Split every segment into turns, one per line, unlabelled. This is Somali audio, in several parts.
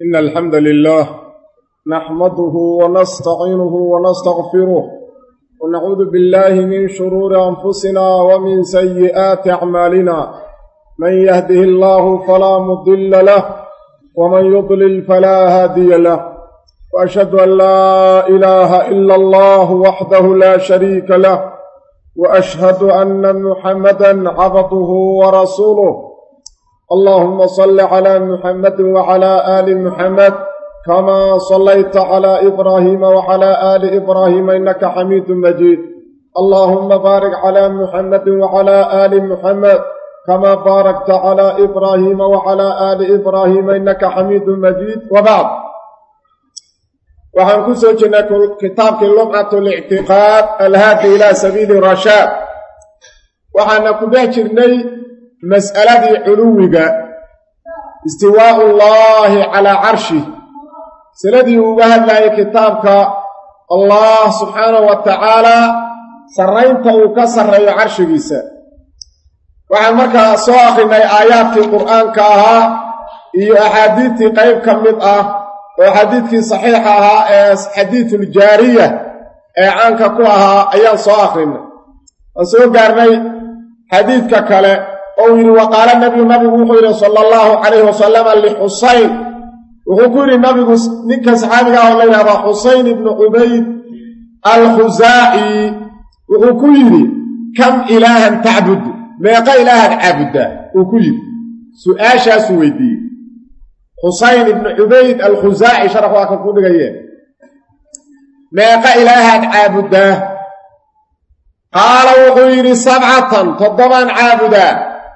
إن الحمد لله نحمده ونستعينه ونستغفره ونعوذ بالله من شرور أنفسنا ومن سيئات أعمالنا من يهده الله فلا مضل له ومن يضلل فلا هادي له وأشهد أن لا إله إلا الله وحده لا شريك له وأشهد أن محمدا عبده ورسوله اللهم صل على محمد وعلى آل محمد كما صليت على إبراهيم وعلى آل إبراهيم إنك حميد مجيد اللهم بارك على محمد وعلى آل محمد كما باركت على إبراهيم وعلى آل إبراهيم إنك حميد مجيد وبعد waxaan ku soo jirnay kitaabkii lumcatul i'tiqaad alhaadi ila sabiili rashaad waxaana ku dhex jirnay mas'aladii culuwiga istiwaa'u llaahi calaa carshi masaladii uga hadlayay kitaabka allah subxaanahu wa tacaala sarraynta uu ka sarreeyo carshigiisa waxaan markaa soo akrinay aayaadkii qur'aanka ahaa iyo axaadiidtii qayb ka mid ah oo xadiidkii saxiixa ahaa ee xadiidul jaariya ee caanka ku ahaa ayaan soo akrinay waan soo gaarnay xadiidka kale oo yidhi waqaala nabigu wuxuu yidhi sala allahu calayhi wasalama lixusayn wuxuu ku yidhi nabigu ninka saxaabiga ah oo la yidhahdaa xusayn ibnu cubayd alkhusaaci wuxuu ku yidhi kam ilaahan tacbudu meeqa ilaahan caabuddaa uu ku yidhi su'aashaasuu weydiiyey xusayn ibnu cubayd alkhusaaci sharaf waa kan ku dhigayeen meeqa ilaahaan caabuddaa qaala wuxuu yidhi 7 toddobaan caabudaa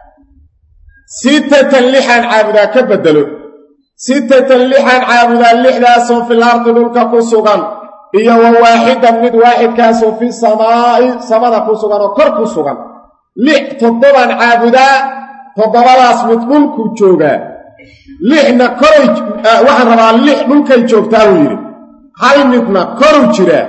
6 6aan caabudaa ka bedelo 6 6aan caabudaa 6daasoo fil ardi dhulka ku sugan iyo wa waaxidan mid waaxidkaasoo fi samaa'i samada ku sugan oo kor ku sugan 6 toddobaan caabudaa toddobadaas mid dhulku joogaa 6na koray waxaan rabaa 6 dhulkay joogtaa uu yidhi hal midna koru jiraa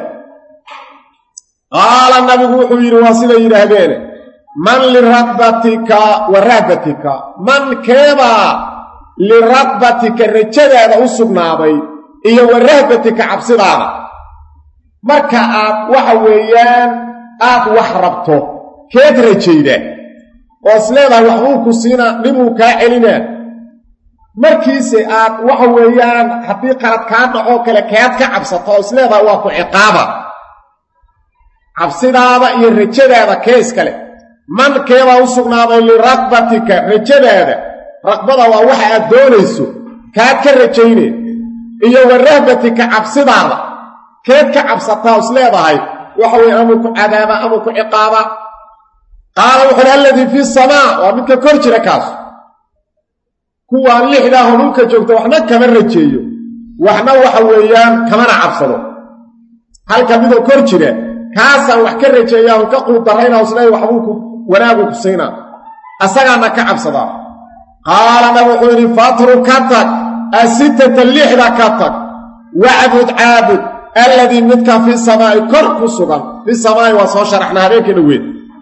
qaala nabigu wuxuu yidhi waa siday yidhaahdeen man liradbatika wa rahbatika man keebaa liradbatika rajadaada u sugnaaday iyo wa rahbatika cabsidaada marka aad waxa weeyaan aad wax rabto keed rajaydaa oo isleedahay waxbuu ku siinaa dhibuu kaa celinaa markiise aad waxa weeyaan haddii qalad kaa dhacoo kale keed ka cabsato oo isleedahay waa ku ciqaaba cabsidaada iyo rajadaada kee iskale man keebaa u sugnaaday liradbatika rajadaada raqbada waa waxa aad doonayso kaad ka rajayne iyo wa rahbatika cabsidaada keed ka cabsataa oo isleedahay waxa weeye amuu ku cadaaba amuu ku ciqaaba qaala wuxuuhi alladii fi samaa waa midka kor jira kaas kuwaan 6daahoo dhulka joogta waxna kama rajeeyo waxna waxa weeyaan kamana cabsado halka midoo kor jira kaasaan wax ka rajeeyaa oo ka quudarraynaa isleeyahay waxbuu ku wanaagu ku siinaa asagaana ka cabsadaa qaalana wuxuu yidhi fatru ka tag 6 6 ka tag wacbud caabud alladii midka fi samaa'i kor ku sugan fi samaa'i waa soo sharaxna habeenkii dhaweed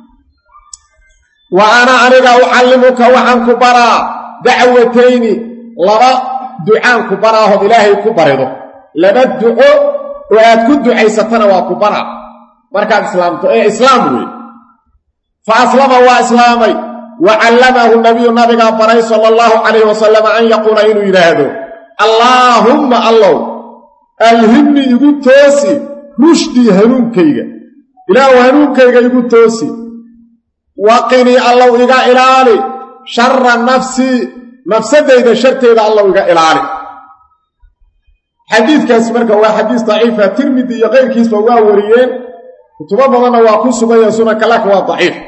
wa ana aniga ucallimuka waxaan ku baraa dacwatayni 2 ducaan ku baraahood ilaahay ku barido 2 duco oo aad ku ducaysatana waa ku baraa markaad islaamto ee islaam wey fa aslama waa islaamay wa callamahu nabiyu nabigaa baray sala allahu calayhi wasalam an yaquula inuu yidhaahdo allaahumma allow alhimni igu toosi rushdii hanuunkayga ilaahu hanuunkayga igu toosi waqinii allow iga ilaali sharra nafsii nafsadayda sharteeda allow iga ilaali xadiidkaasi marka waa xadiis daciifa tirmidi iyo keyrkiisba waa wariyeen kutubo badanna waa ku suganya sunanka laakiin waa daciif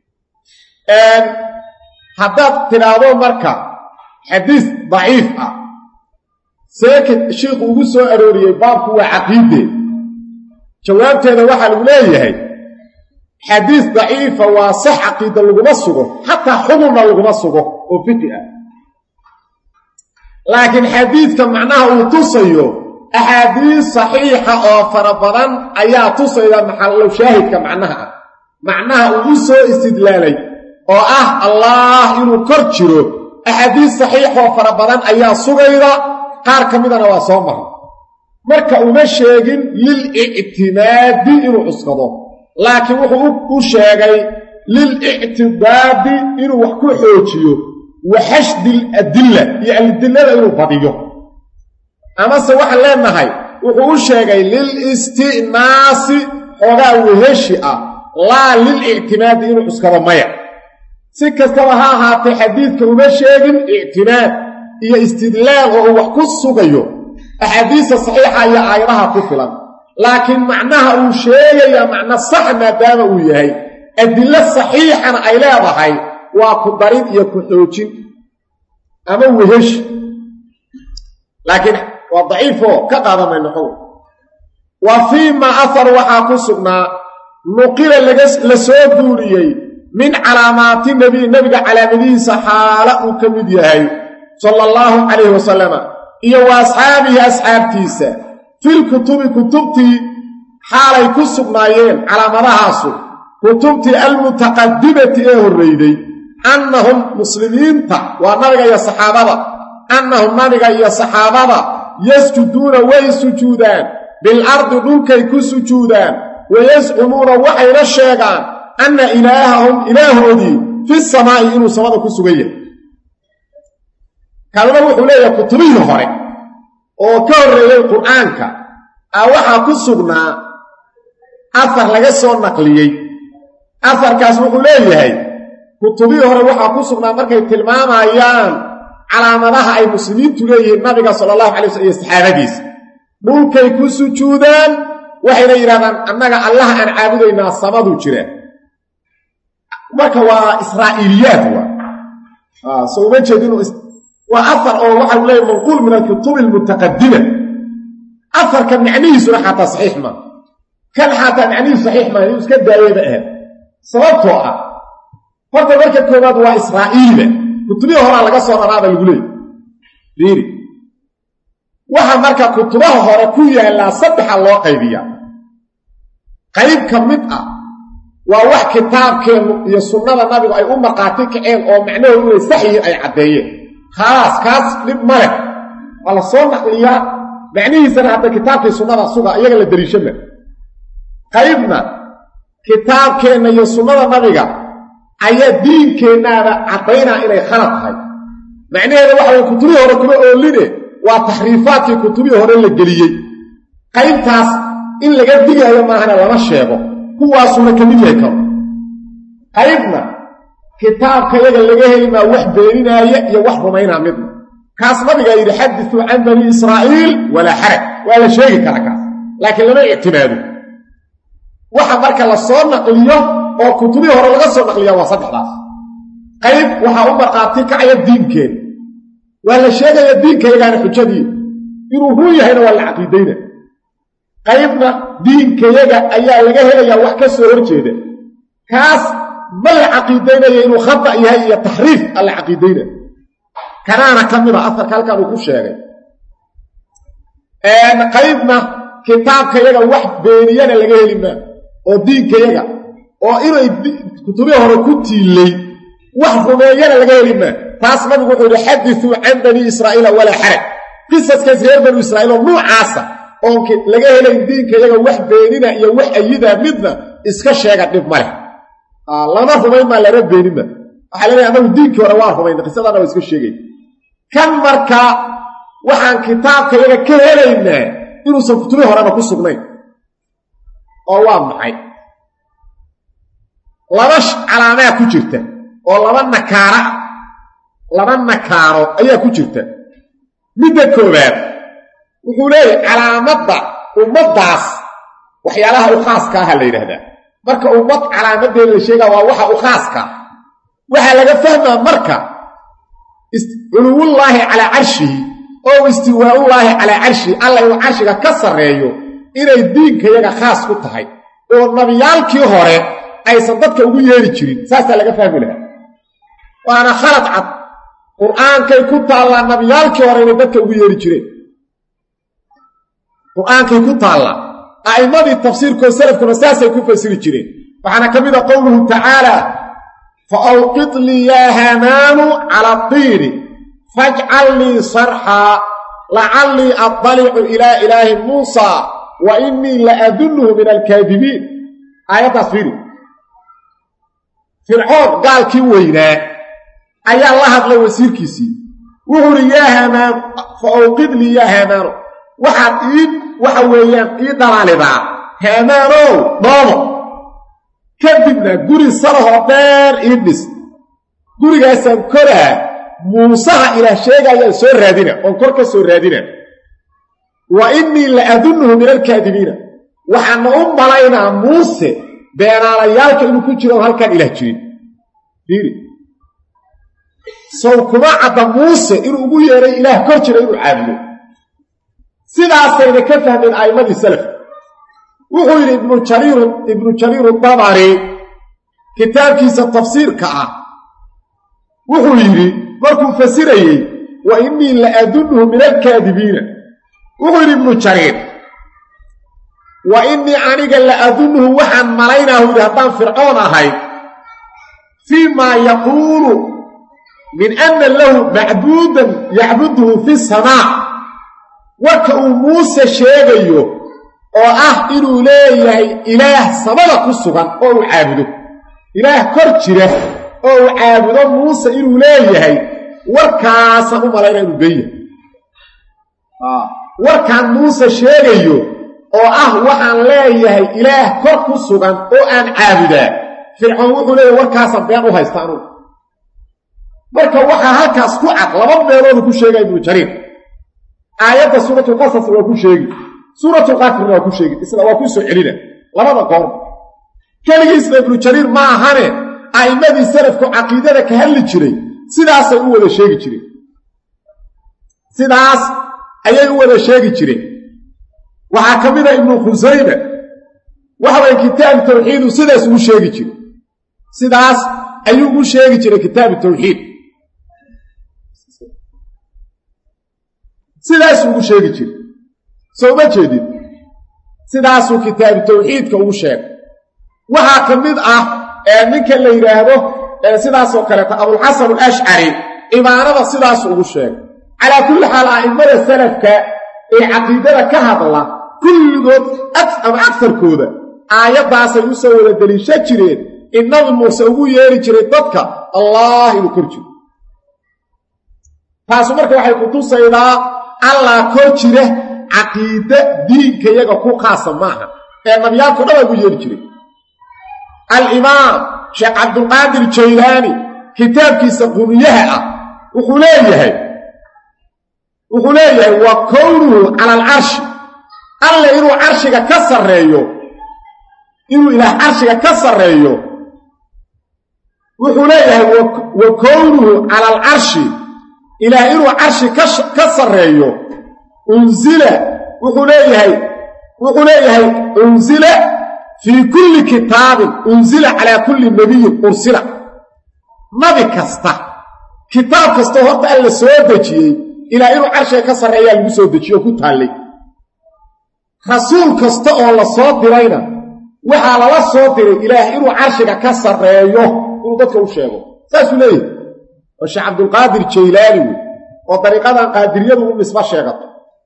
haddaad tidhaahdo marka xadiis daciif ah seekid shiikhu ugu soo arooriyey baabku waa caqiide jawaabteeda waxaa lagu leeyahay xadiis daciifa waa sax caqiida laguma sugo xataa xugunna laguma sugo oo fiqi ah laakiin xadiidka macnaha uu tusayo axaadiis saxiixa oo fara badan ayaa tusaya maxallow shaahidka macnaha uu u soo istidlaalay oo allah inuu kor jiro axaadiis saxiix oo fara badan ayaa sugayda qaar ka midana waa soo maray marka uma sheegin lilictimaadi inuu cuskado laakiin wuxuu u sheegay lilictidaadi inuu wax ku xoojiyo wa xashdil adilla iyo adillada inuu badiyo amase waxaan leenahay wuxuu u sheegay lilistinaasi xoogaa weheshi ah laa lilictimaadi inuu cuskado maya si kastaba ha ahaatee xadiidka uma sheegin ictimaad iyo istidlaal oo uu wax ku sugayo axaadiista saxiixa iyo aayadaha ku filan laakiin macnaha uu sheegayaa macno sax maadaama uu yahay adillo saxiixana ay leedahay waa ku darid iyo ku xoojin ama wehesh laakiin waa daciifoo ka qaadamayno xogo wa fii maa ahar waxaa ku sugnaa nuqila la soo guuriyey min calaamaati nebiga calaamadihiisa xaala uu ka mid yahay sala allahu calayhi wasalama iyo wa asxaabihi asxaabtiisa filkutubi kutubtii xaalay ku sugnaayeen calaamadahaasu kutubtii almutaqadimati ee horreyday annahum muslimiinta waa nabiga iyo saxaabada annahum nabiga iyo saxaabada yasjuduuna way sujuudaan bilardi dhulkay ku sujuudaan wayascumuuna waxayna sheegaan anna ilaahahum ilaahoodii fi samaa'i inuu samada ku sugan yahay kalma wuxuu leeyahay kutubihii hore oo ka horreeyey qur'aanka waxaa ku sugnaa afar laga soo naqliyey afarkaas wuxuu leeyahay kutubihii hore waxaa ku sugnaa markay tilmaamayaan calaamadaha ay muslimiintu leeyihiin nabiga sala allahu calay wasallam iyo saxaabadiisa dhulkay ku sujuudaan waxayna yidhahdaan annaga allaha aan caabudaynaa samaduu jiraa marka waa israa'iiliyaad so uma jeedin waa afar oo waxa uu leeyahay manquul min alkutubi almutaqadima afarka macnihiisuna xataa saxiix ma kan xataa macnihiisu saxiix ma inuu iska daayeyba ahayd sababtoo ah horta marka koowaad waa israa'iiliba kutubihii horaa laga soo raraaba lagu leeyay fiiri waxa marka kutubaha hore ku yaallaa saddexa loo qaybiyaa qayb ka mid ah waa wax kitaabkeennu iyo sunnada nabigu ay u markhaati kaceen oo macnahoodu inay sax yihiin ay caddeeyeen khalaas kaas dhib ma leh waa la soo naqliyaa macnihiisana hadda kitaabkii sunnada suga iyaga la dariishama qaybna kitaabkeenna iyo sunnada nabiga ayaa diinkeennaada caddaynaa inay khalad tahay macnaheeda waxa way kutubihii hore kuma ooline waa taxriifaadkii kutubihii hore la geliyey qaybtaas in laga digaayo maahana lama sheego kuwaasuna ka mid yahay karo qaybna kitaabka yaga laga heli maa wax beeninaaya iyo wax rumaynaa midna kaas nabigaa yidhi xadisuu can bani israa'iil walaa xaraj waa la sheegi kara kaas laakiin lama ictimaado waxa marka la soo naqliyo oo kutubihii hore laga soo naqliya waa saddexdaas qayb waxaa u markhaati kacaya diinkeena waa la sheegaya diinkayagaana xujadii inuu run yahayna waa la caqiidayna qaybna diinkayaga ayaa laga helayaa wax ka soo horjeeda kaas ma la caqiidaynaya inuu khata yahay iyo taxriif alla caqiidayna kanaana ka mida afarka halkaan uu ku sheegay qaybna kitaabkayaga wax beeniyana laga heli maa oo diinkayaga oo inay kutubihii hore ku tiilay wax rumeeyana laga heli maa taas nabigu wuxuu yidhi xadisuu can bani israa'iila walaa xaraj qisaskaas reer banu israa'iil oo nuucaasa oon laga helayn diinkayaga wax beenina iyo wax ayidaa midna iska sheega dhib ma leh lama rumayn maa lana beeninma waxaa leedahay annagu diinkii hore waa rumayna qisadana waa iska sheegay kan marka waxaan kitaabkayaga ka helaynaa inuusan kutubihii horena ku sugnayn oo waa maxay laba calaamaa ku jirta oo laba nakaaro ayaa ku jirta midda koowaad wuxuu leeyahay calaamadda ummaddaas waxyaalaha u khaaska aha la yidhaahdaa marka ummad calaamadeeda la sheegaa waa waxa u khaaska waxaa laga fahmaa marka culuwullaahi calaa carshihi oo istiwaa'ullaahi calaa carshihi alla inuu carshiga ka sarreeyo inay diinkayaga khaas ku tahay oo nabiyaalkii hore aysan dadka ugu yeeri jirin saasaa laga fahmi lahaa waana khalad cad qur'aankay ku taallaa nabiyaalkii hore inay dadka ugu yeeri jireen qur'aankay ku taallaa a'immadii tafsiirkoo salafkuna saasay ku fasiri jireen waxaana ka mid a qowluhu tacaalaa fa awqid lii yaa haamaanu cala tiiri fajcal lii sarxaa lacallii aطalicu ilaa ilaahi muusa wa innii la adunnuhu min alkaadibiin aayaddaas fiiri fircoon gaalkii weynaa ayaa la hadlay wasiirkiisii wuxuu uhi yaa hamaan fa awqid lii yaa haamaano waxaad waxa weeyaan ii dhalaalidaa haamaanow dhoobo kadibna guri salahoo dheer ii dhis gurigaasaan koraa muusaha ilaah sheegayaan soo raadina oon kor ka soo raadina wa innii la adunnuhu min alkaadibiina waxaana u malaynaa muuse beenaalayaalka inuu ku jiro oon halkaan ilaah jirin fiiri sow kuma cadda muuse inuu ugu yeedhay ilaah kor jira inuu caabudo sidaasayna ka fahmeen a'immadii salafka wuxuu yidhi ibnu jariiru dabari kitaabkiisa tafsiirka ah wuxuu yidhi markuu fasirayey wa innii la adunnuhu min alkaadibiina wuxuu yidhi ibnu jariir wa innii aniga la adunnuhu waxaan malaynahu yidhi haddaan fircoon ahay fii maa yaquulu min anna lahu macbuudan yacbuduhu fi samaa warka uu muuse sheegayo oo ah inuu leeyahay ilaah samada ku sugan oo uu caabudo ilaah kor jira oo uu caabudo muuse inuu leeyahay warkaasaan u malaynaa inuu ben yahay warkaan muuse sheegayo oo ah waxaan leeyahay ilaah kor ku sugan oo aan caabudaa fircoon wuxuu leeyahay warkaasaan been u haysta anugu marka waxaa halkaas ku cad laba meeloodu ku sheegaya ibnu jariir aayadda suuratulqasas waa ku sheegi suuratulqaafirna waa ku sheegi isla waa ku soo celina labada goor keligiisna ibnu jariir ma ahane a'immadii salafku caqiidada ka hadli jiray sidaasay u wada sheegi jireen sidaas ayay u wada sheegi jireen waxaa ka mid a ibnu khusayma waxa waya kitaab tawxiidu sidaas ugu sheegi jiray sidaas ayuu ugu sheegi jiray kitaabu tawxiid sidaasuu ugu sheegi jiray soo ma jeedid sidaasuu kitaabu tawxiidka ugu sheegay waxaa ka mid ah ninka la yidhaahdo sidaasoo kaleeta abulxasan alashcari cibaanada sidaasuu ugu sheegay calaa kulli xaal a'immada salafka ee caqiidada ka hadla kulligood ama agsarkooda aayaddaasay u soo wada deliisha jireen in nabi muuse ugu yeeri jiray dadka allah inuu kor jiro taasu marka waxay ku tusaydaa allah kor jira caqiide diinka iyaga ku khaasa maaha ee nabiyaalku dhan ugu yeeri jiray alimaam sheekh cabdulqaadir jaylaani kitaabkiisa quniyaha ah wuxuu leeyahay wa kownuhu cala alcarshi alle inuu carshiga ka sarreeyo inuu ilaah carshiga ka sarreeyo wuxuu leeyahay wa kownuhu cala alcarshi ilaah inuu carshi ka sarreeyo unzila wuxuu leeyahay unzila fii kulli kitaabin unzila calaa kulli nabiyin ursila nabi kasta kitaab kastoo horta alla soo dejiyey ilaa inuu carshiga ka sarreeyaa lagu soo dejiyo ku taallay rasuul kasta oo la soo dirayna waxaa lala soo diray ilaah inuu carshiga ka sarreeyo inuu dadka u sheego saasuu leeyahay oo sheekh cabdulqaadir jaylaani wey oo dariiqadan qaadiriyadu u nisba sheegato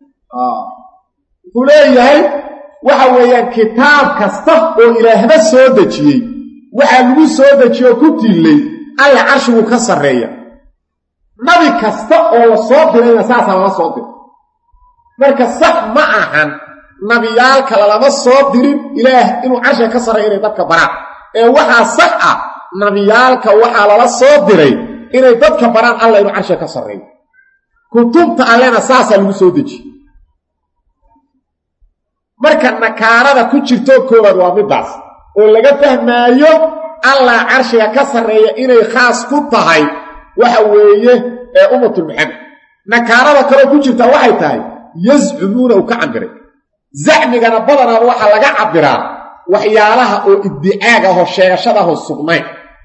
wuxuu leeyahay waxa weeyaan kitaab kasta oo ilaahba soo dejiyey waxaa lagu soo dejiyo ku tiillay alla carshigu ka sarreeya nabi kasta oo la soo dirayna saasaa lala soo diray marka sax ma ahan nabiyaalka lalama soo dirin ilaah inuu carshiga ka sarreeya inay dadka baraan ee waxaa sax ah nabiyaalka waxaa lala soo diray inay dadka baraan alla inuu carshiga ka sarreeyo kutubta allena saasaa lagu soo dejiyey marka nakaarada ku jirto koowaad waa middaas oo laga fahmaayo allah carshiga ka sarreeya inay khaas ku tahay waxa weeye ummatul maxamed nakaarada kaloo ku jirtaa waxay tahay yazcumuuna uu ka cambiray zacmigana badanaaba waxaa laga cabbiraa waxyaalaha oo iddicaaga ahoo sheegashadaahoo sugnayn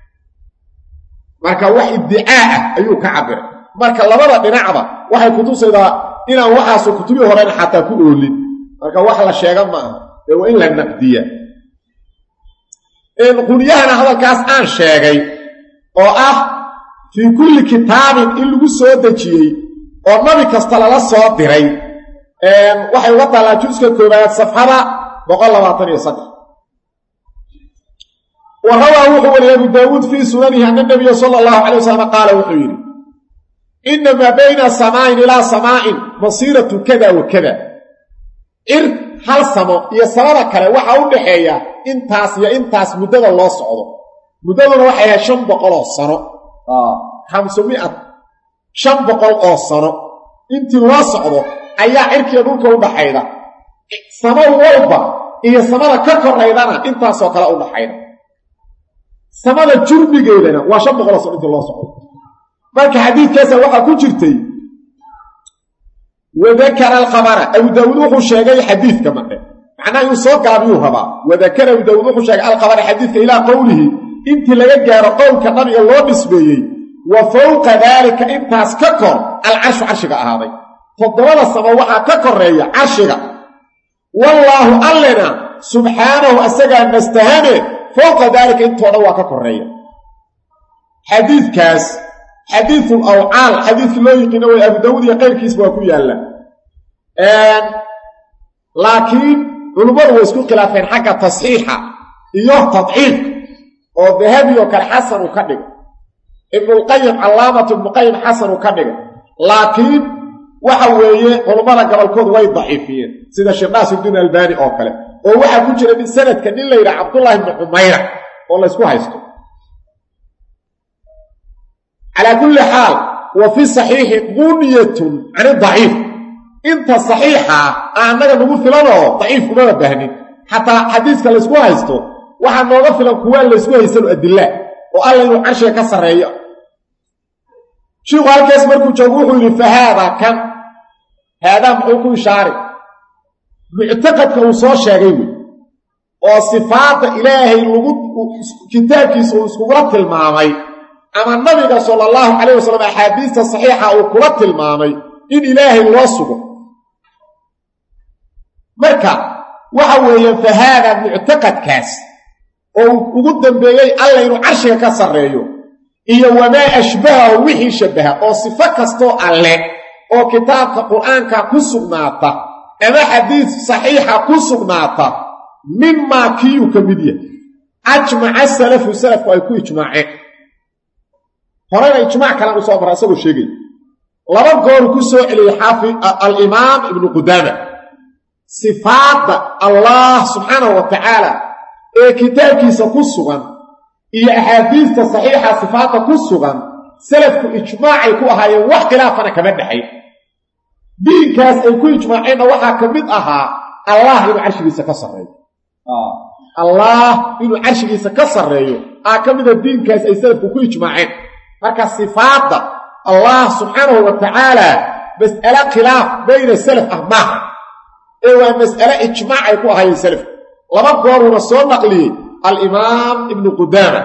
marka wax iddicaa ah ayuu ka cabbiray marka labada dhinacba waxay kutusaydaa inaan waxaasu kutubii horena xataa ku oolin marka wax la sheega maaha ee waa in la naqdiya qunyahana hadalkaas aan sheegay oo ah fii kulli kitaabin in lagu soo dejiyey oo nabi kasta lala soo diray waxay uga taalaa juska koobaad safxada 123 وروى وحول أبو داود في سننه أن النبي صلى الله عليه وسلم قال وحيري إنما بين سماء إلى سماء مصيرة كذا وكذا هل سماء يسارك وحاول بحياة انتاس مدد الله صعوده مدد الله وحياة شنبقل الصنع 500 شنبقل الصنع انت الله صعوده أيها عرك يدوك وبحياة سماء والبا إيا سماء ككر أيضانا انتاس وكلا وبحياة samada jurbigeedana waa 500 sano inta loo socdo marka xadiidkaas waxa ku jirtay wadakara al-khabara abu daawud wuxuu sheegay xadiidka macna uu soo gaabiyo raba wadakara abu daawud wuxuu sheegay al-khabara xadiidka ila qowlihi inta laga gaaro qowlka nabiga loo nisbeeyay wa fawqa dhalika intaas ka kor al-arshu arshiga ahaaday todobada sama waxa ka koreeya arshiga wallahu allana subhanahu asaga nastahane فوق ذلك انتو دوا ككوريا حديث كاس حديث الاوعال حديث لو يقينوا ابو داود يا غير كيس وا كيالا لكن علماء واسكو خلافين حق تصحيحه iyo tadciif oo dahabi oo kala xasan u ka dhig ibn al-qayyim alaamat ibn qayyim xasan u ka dhig laakiin waxa weeye culimada gobolkooda way daciifiyeen sida sheekh Nasruddin Albani oo kale oo waxa ku jira in sanadka nin la yiraahdo Abdullah ibn Umayra oo la isku haysto ala kulli hal wa fi sahih buniyatun an da'if inta sahiha anaga nagu filano da'if kuma bahnin hatta hadithka la isku haysto waxa nooga filan kuwa la isku haysano adilla oo alla inuu arshiga ka sareeyo sheekhu halkaas markuu joogo wuxuu yiri fahada kan hada muxuu ku ishaari mu'taqadka uu soo sheegay oo sifaata ilaahay lagu kitaabkiisa uu isku tilmaamay ama nabiga sallallahu alayhi wasallam ahadiista saxiixa uu kula tilmaamay in ilaahay loo sugo marka waxa weeyaan fahada mu'taqadkaas oo ugu dambeeyay alla inuu arshiga ka sareeyo iyo wama ashbaha wixii shabaha oo sifo kasto alle oo kitaabka quraanka ku sugnaata ama hadith saxiixa ku sugnaata mimma kiyu kamidiya ajma'a salafu ay ku ijmaaceen horena ijmaac kala u soo baraa soo sheegay laba goor ku soo celiyay xafi al-imam ibn qudama sifaat allah subhanahu wa ta'ala ee kitaabkiisa ku sugan iyo ahadiista saxiixa sifaata ku sugan salafku ijmaacay ku ahaayeen wax khilaafana kama dhaxay diinkaas ay ku ijmaaceen waxa kamid ahaa allah inuu arshigiisa ka sareeyo allah inuu arshigiisa ka sareeyo kamid diinkaas ay salafku ku ijmaaceen marka sifaata allah subhanahu wa ta'ala mas'ala khilaaf bayna salaf ahmah ee waa mas'ala ijmaac ay ku ahaayeen salaf laba goor uu soo naqliyay al-imam ibn qudama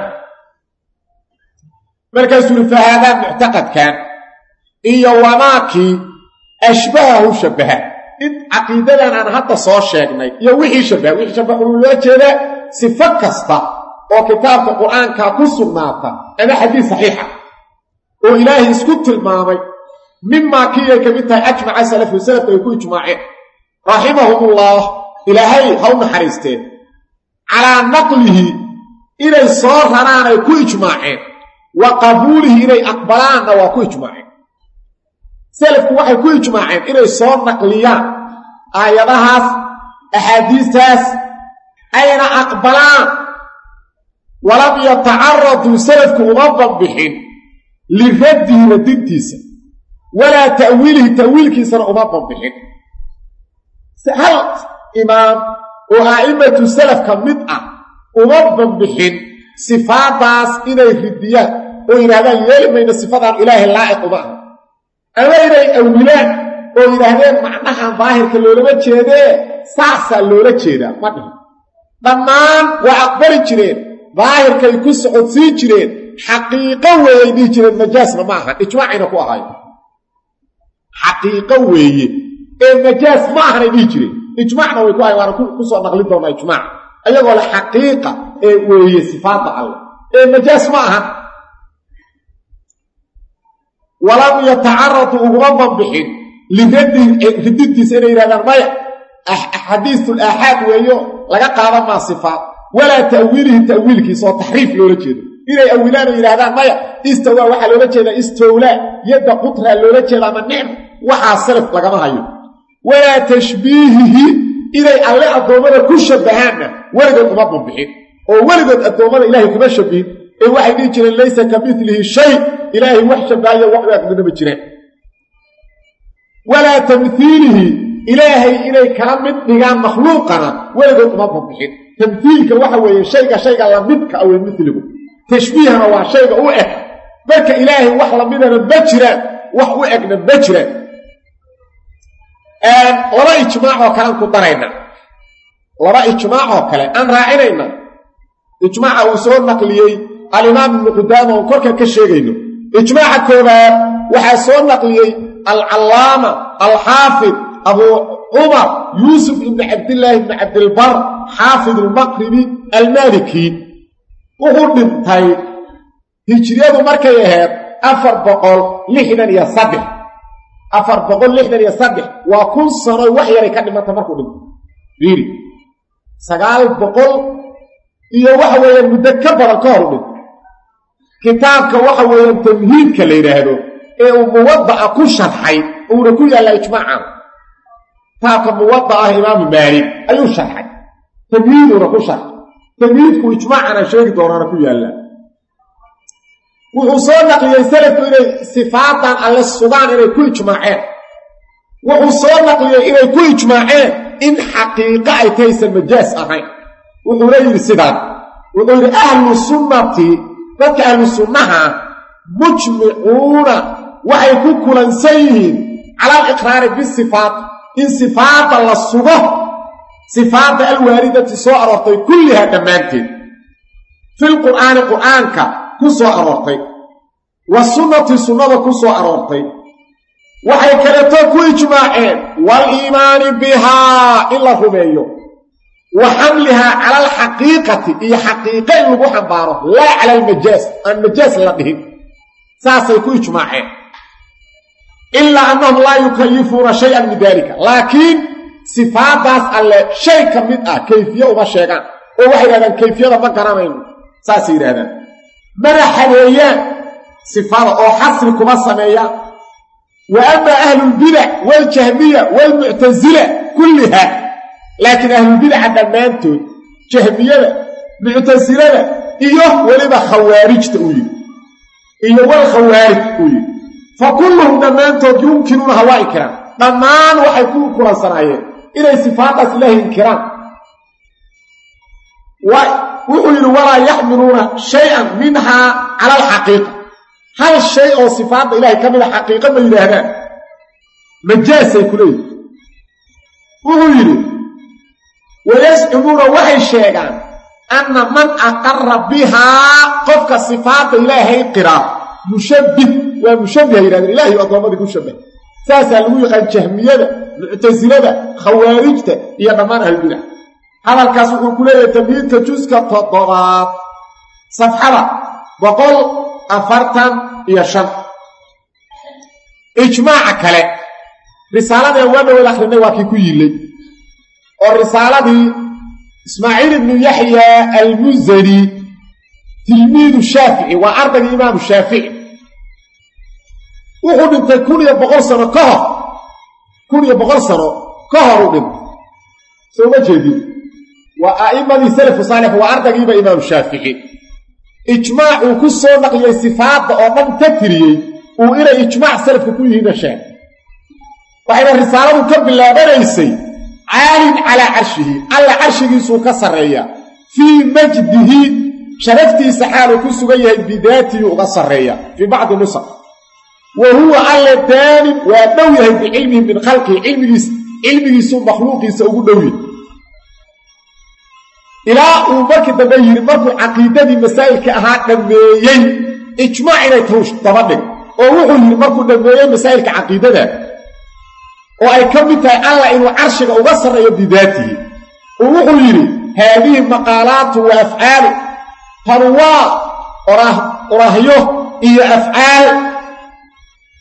markaasuu fahada mu'taqad kan iyo wamaaki ashbahu shabaha in aqiidadan aan hadda soo sheegnay iyo wixii shabaha loo jeeda sifo kasta oo kitaabka quraanka ku sugnaata ama xadiis saxiixa oo ilaahi isku tilmaamay mimma kiya kamita ajma'a salafu ay ku ijmaaceen rahimahumullah ilaahi haw naxariisteen ala naqlihi ilay soo raraan ay ku ijmaaceen wa qabulihi ilay aqbalaan wa ku ijmaaceen salafku waxay ku ijmaaceen inay soo naqliyaan aayadahaas ahadiistaas ayna aqbalaan walam yata'arradu salafku uma bixin liraddihi radintiisa wala ta'wiilkiisa uma bixin hal imaam oo a'immatu salaf kamid uma bixin sifaadaas inay ridiyaan oo yiraahdaan yeelmayna sifadan ilaahi laa'iq uma ama inay awilaan oo yiraahdeen macnaha daahirka loolama jeedee saasa loola jeedaa ma dhihin dhammaan waa aqbali jireen daahirkay ku socodsii jireen xaqiiqo weeyay jireen majaasna ma aha ijmaacina ku ahay xaqiiqo weeye ee majaas ma aha ay jireen ijmaacna way ku ahay waana ku soo naqlin doonaa ijmaac ayagoo la xaqiiqa ee weeye sifaata Allah ee majaas ma aha walam yatacaradu uguma banbixin liraddiisa inay yidhahdaan maya xadiisul aaxaad weeyo laga qaadan maa sifaat walaa ta'wiilihi ta'wiilkiisa oo taxriif loola jeedo inay awilaan oo yidhahdaan maya istawaa waxaa loola jeedaa istowlaa yadda qutraa loola jeedaa ma nicm waxaa salaf lagama hayo walaa tashbiihihi inay alle addoommada ku shabbahaanna weligood uma banbixin oo weligood addoommada ilaahay kuma shabbihin ee waxay dhihi jireen laysa ka midlihi shay ilaahay wax shabbahaya waxba aqdina ma jireen walaa tamhiilihi ilaahay inay kala mid dhigaan makhluuqana weligood uma banbixin tamhiilka waxa weeye shayga lamidka awey miligu tashbiihana waa shayga u eg marka ilaahay wax lamidana ma jiraan wax u egna ma jiraan laba ijmaac oo kale aan ku darayna laba ijmaac oo kale aan raacinayna ijmaaca uu soo naqliyey alimaam ibnu qudaama oon korka ka sheegayno ijmaaca koobaad waxaa soo naqliyey alcallaama alxaafid abuu cumar yuusuf ibni cabdillaahi ibni cabdilbar xaafid almaqribi almaliki wuxuu dhintay hijriyadu markay ahayd 463 waa 1000 sano wax yaray ka dhimata markuu dhinto fiiri 900 iyo waxa weeyaan muddo ka badan ka hor dhinto kitaabka waxa weeyaan tamhiidka la yidhaahdo ee uu muwaddaca ku sharxay uuna ku yaalla ijmaacan kitaabka muwaddaca imaamu maalik ayuu sharxay tamhiiduuna ku sharxay tamhiidku ijmaacana sheegi doonaana ku yaalla wuxuu soo naqliyey salafku inay sifaadan alle sugaan inay ku ijmaaceen wuxuu soo naqliyey inay ku ijmaaceen in xaqiiqo ay tahaysan majaas ahayn wuxuuna yidhi sidaan wuxuu yidhi ahlu sunnati dadka ahlu sunnaha mujmicuuna waxay ku kulansan yihiin cala aliqraari bisifaat in sifaadda la sugo sifaadda alwaaridati soo aroortay kullihaa dhammaanteed filqur'aani qur'aanka ku soo aroortay wa sunnati sunnada ku soo aroortay waxay kaleetoo ku ijmaaceen waliimaani bihaa in la rumeeyo wa xamlihaa cala alxaqiiqati iyo xaqiiqa in lagu xambaaro laa cala almajaas aan majaas la dhihin saasay ku ijmaaceen ilaa annahum laa yukayifuuna shay-an min daalika laakiin sifaaddaas alle shay ka mid ah kayfiye uma sheegaan oo waxay yidhahdaan kayfiyada ma garanayno saasay yidhahdaan mana xadeeyaan sifada oo xasri kuma sameeyaan wa ama ahlulbidac waljahmiya waalmuctasila kulliha laakiin ahlulbidaca dhammaantood jahmiyada muctasilada iyo weliba khawaarijta uu yidhi iyo walkhawaarij uu yidhi fa kulluhum dhammaantood yumkinuunaha waa inkiraan dhammaan waxay ku kulansanaayeen inay sifaadaas ilaahay inkiraan wuxuu yidhi walaa yaxmiluuna shay-an minhaa cala alxaqiiqa hal shay oo sifaadda ilaahay ka mida xaqiiqa ma yidhaahdaan majaasay ku leeyihin wuxuu yidhi wayascumuuna waxay sheegaan anna man aqara bihaa qofka sifaadda ilaahay qiraa mushabbih waa mushabbih ay yidhahdeen ilahay u addoommadii ku shabbah saasaa lagu yaqaan jahmiyada muctasilada khawaarijta iyo dhammaan ahlulbidac hadalkaas wuxuu ku leeyahay tamhiidka juska 7 safxada 145 ijmaaca kale risaaladeen waa dhowel akhrinay waa kii ku yillay oo risaaladii ismaaciil ibnu yaxya almuzani tilmiidu shaafici waa ardaygii imaamu shaafici wuxuu dhintay 1100 sano ka hor 1100 sano ka hor uu dhintay soo ma jeedin waa a'immadii salafu saalix waa ardaygiiba imaamu shaafici ijmaacuu ku soo naqliyey sifaadda oo dhan ka tiriyey uu inay ijmaac salafka ku yihiinna sheeg waxayna risaaladu ka bilaabanaysay caalin calaa carshihi alla carshigiisuu ka sarreeya fii majdihi sharaftiisa xaaluu ku sugan yahay bidaatihi uga sarreeya fii bacdi nusaq wa huwa alle daanin waa dhow yahay bicilmihi min khalqihi cilmigiisuu makhluuqiisa ugu dhow yahay ilaa uu markii dambe yidhi markuu caqiidadii masaa'ilka ahaa dhammeeyey ijmaac inay tahu daba dhig oo wuxuu yidhi markuu dhammeeyey masaa'ilka caqiidada oo ay ka mid tahay allah inuu carshiga uga sarreeyo bidaatihi oo wuxuu yidhi haadihi maqaalaatu wa afcaalu tan waa oraahyo iyo afcaal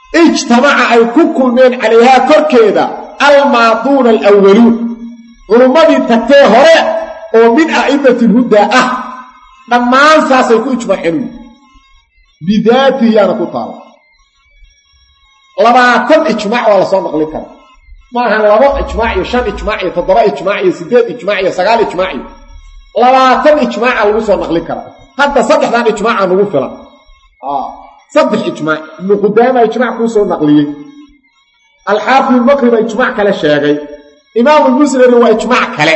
ijtamaca ay ku kulmeen calayhaa korkeeda almaaduuna alwaluun culummadii tagtee hore oo min a'imati lhudaa ah dhammaan saasay ku ijmaaceen bidaatihi yaana ku taala 20 ijmaac waa la soo naqlin karaa maahan 2 ijmaac iyo 5 ijmaac iyo 7 ijmaac iyo 8 ijmaac iyo 9 ijmaac 20 ijmaac lagu soo naqlin karaa hadda saddexdan ijmaac lagu filan saddex ijmaac ibn Qudaama ijmaac ku soo naqliyay al-Hafiz al-Maqrib ijmaac kale sheegay Imam al-Musnad waa ijmaac kale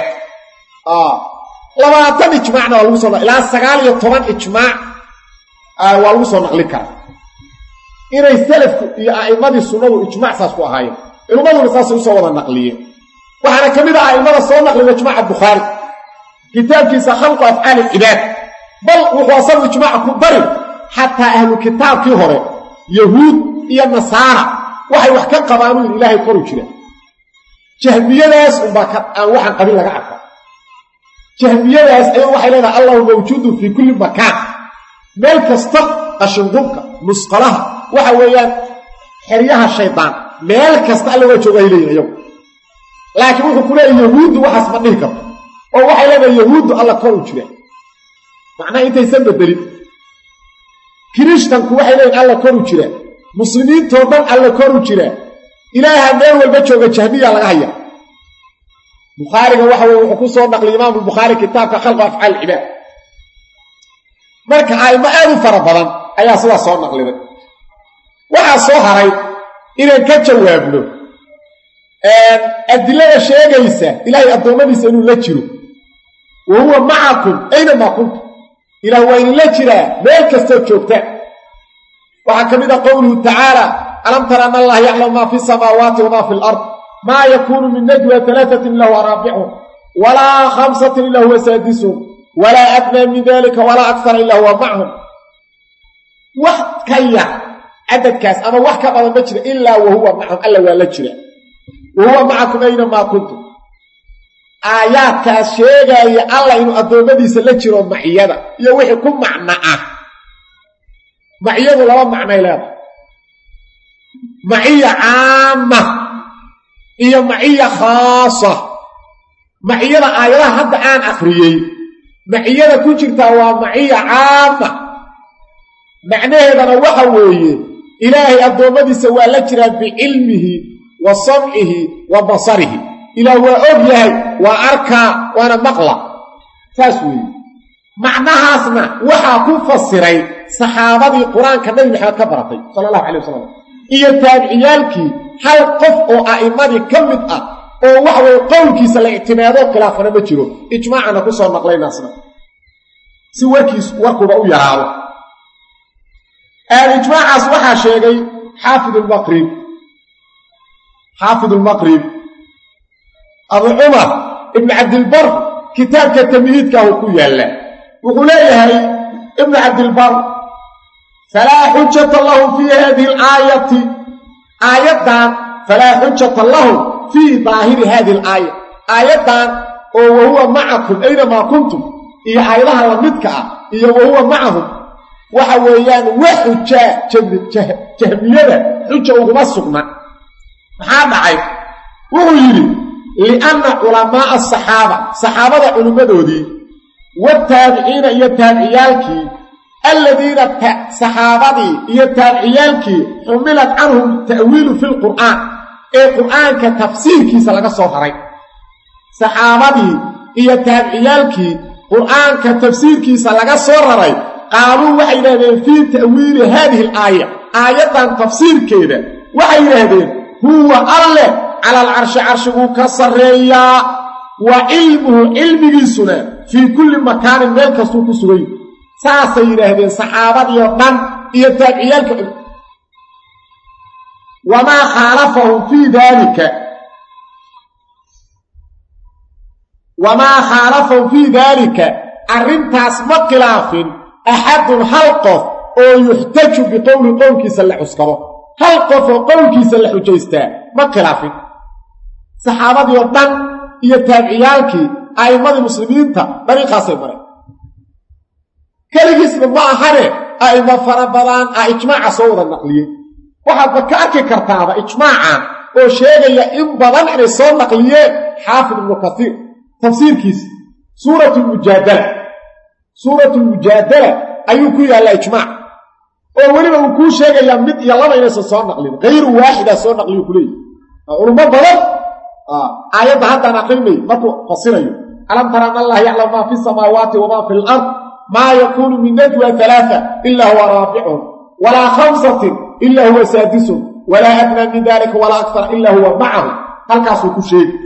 20 ijmaacna lagu soo ilaa 19 ijmaac waa lagu soo naqlin karaa inay salafku iyo a'immadii sunnadu ijmaac saas ku ahaayeen ilmaduna saas u soo wada naqliyeen waxaana kamid ah a'imada soo naqliyay ijmaac Bukhari kitaabkiisa khalqu af'aal al-ibad bal wuxuu asal ijmaac ku bari hatta ahlu kitaabkii hore yahuud iyo nasaara waxay wax ka qabaan in ilaahay koru jira jahmiyadaas aan waxan qabin laga arko jahmiyadaas ay waxay leedahay Allahu mawjuudu fi kulli makaan meel kasta qashindubka musqalaha waxa weeyaan xiriyaha shaydaan meel kasta alla waa joogay leeyahay laakiin wuxuu ku leeyahay yahuud waxas ma dhihi karto oo waxay leedahay yahuud alla koru jira macna intay san bedelin kirishtanku waxay leeyihiin alla koru jira muslimiintoo dhan alla koru jira ilaaha meel walba jooga jahmiya laga haya Bukhariga waxa uu ku soo naqliyay Imam Bukhari kitaabka khalqu af'al ibad marka ay ma aad u fara badan ayaa sida soo naqliday waxa soo haray inay ka jawaabno adilada sheegaysa ilaahay adoomadiisa inuu la jiro wa huwa ma'akum ayna ma kuntum ilaahu waa in la jira meel kasta joogta waxa kamida qowluhu ta'ala alam tara anna allaha ya'lamu ma fi samawati wa ma fi al-ard ma yakunu min najwa thalathatin lahu rabi'un wala khamsatin illa huwa sadisuhum wala adna min dhalika wala akthar illa huwa ma'hum wax kaya adadkaas ama wax ka badan ma jira illa wa huwa ma'hum alla waa la jira wa huwa ma'akum ayna ma kuntum aayaadkaas sheegaya alla inuu adoomadiisa la jiro maciyada iyo wixii ku macna ah maciyadu laba macnay leedahay maciya caama iyo maciya khaasa maciyada aayadaha hadda aan akhriyay maciyada ku jirta waa maciya caama macnaheedana waxa weeye ilaahay adoomadiisa waa la jiraa biilmihi wa sam'ihi wa basarihi ilaah waa og yahay waa arkaa waana maqla taas weeye macnahaasna waxaa ku fasiray saxaabadii quraanka nabi maxamed ka baratay sallallahu alayhi wasallam iyo taabiciyaalkii hal qof oo a'immadii ka mid ah oo wax way qowlkiisa la ictimaado khilaafana ma jiro ijmaacana ku soo naqlaynaasna si warkuba u yaraado ijmaacaas waxaa sheegay xaafid al-Maqrib Abu Umar ibn Abd al-Barr kitaabka tamhiidka uu ku yaala wuxuu leeyahay ibn Abd al-Barr fala hujjata lahu fi hadhihi al-ayati ayadan fala hujjata lahu fi dhahir hadhihi al-aya ayadan oo huwa ma'akum ayna ma kuntum iyo ayadaha la midka ah iyo huwa ma'ahum waxa weeyaan wax hujja jahmiyada hujja ugu sugna maxaa dhacay wuxuu yiri لأن علماء صحابة علماء والتابعين يتابعيالك الذين صحابة يتابعيالك حملت عنهم تأويل في القرآن القرآن كتفسير كيس لك الصحرين صحابة يتابعيالك قرآن كتفسير كيس لك الصحرين قالوا وحيدين في تأويل هذه الآية آية تفسير كذا وحيدين هو الله على العرش عرشه كسريا وعلمه علمه سنة في كل مكان ملك سوق سوي ساسيره بين صحابه يوم يتابعيالك وما خالفه في ذلك أرنتاس مقلاف أحد حلقه أو يحتج بقول قولك سلح اسكبه حلقه قولك سلح جيستا مقلاف saxaabadii oo dhan iyo taabiciyaalkii a'immada muslimiinta dariiqaasay maray kaligiisna ma ahane a'immo fara badan ijmaaca soo wada naqliyey waxaadba ka arki kartaaba ijmaacan oo sheegaya in badan inay soo naqliyeen xaafid ibnu kasiir tafsiirkiisa suuratulmujaadala ayuu ku yaallaa ijmaac oo weliba uu kuu sheegayaa mid iyo laba inaysan soo naqlin hayru waaxidaa soo naqliyu kuleeyahy culummo badan aayadda haddaan aqrinay markuu fasirayo alam tara an allaha yaclamu maa fi samaawaati wamaa fi lard maa yakuunu min najwa alaaa ilaa huwa raabicuhum walaa khamsatin ilaa huwa saadisuhum walaa adnaa min dalika walaa aktar ilaa huwa macahu halkaasuu ku sheegi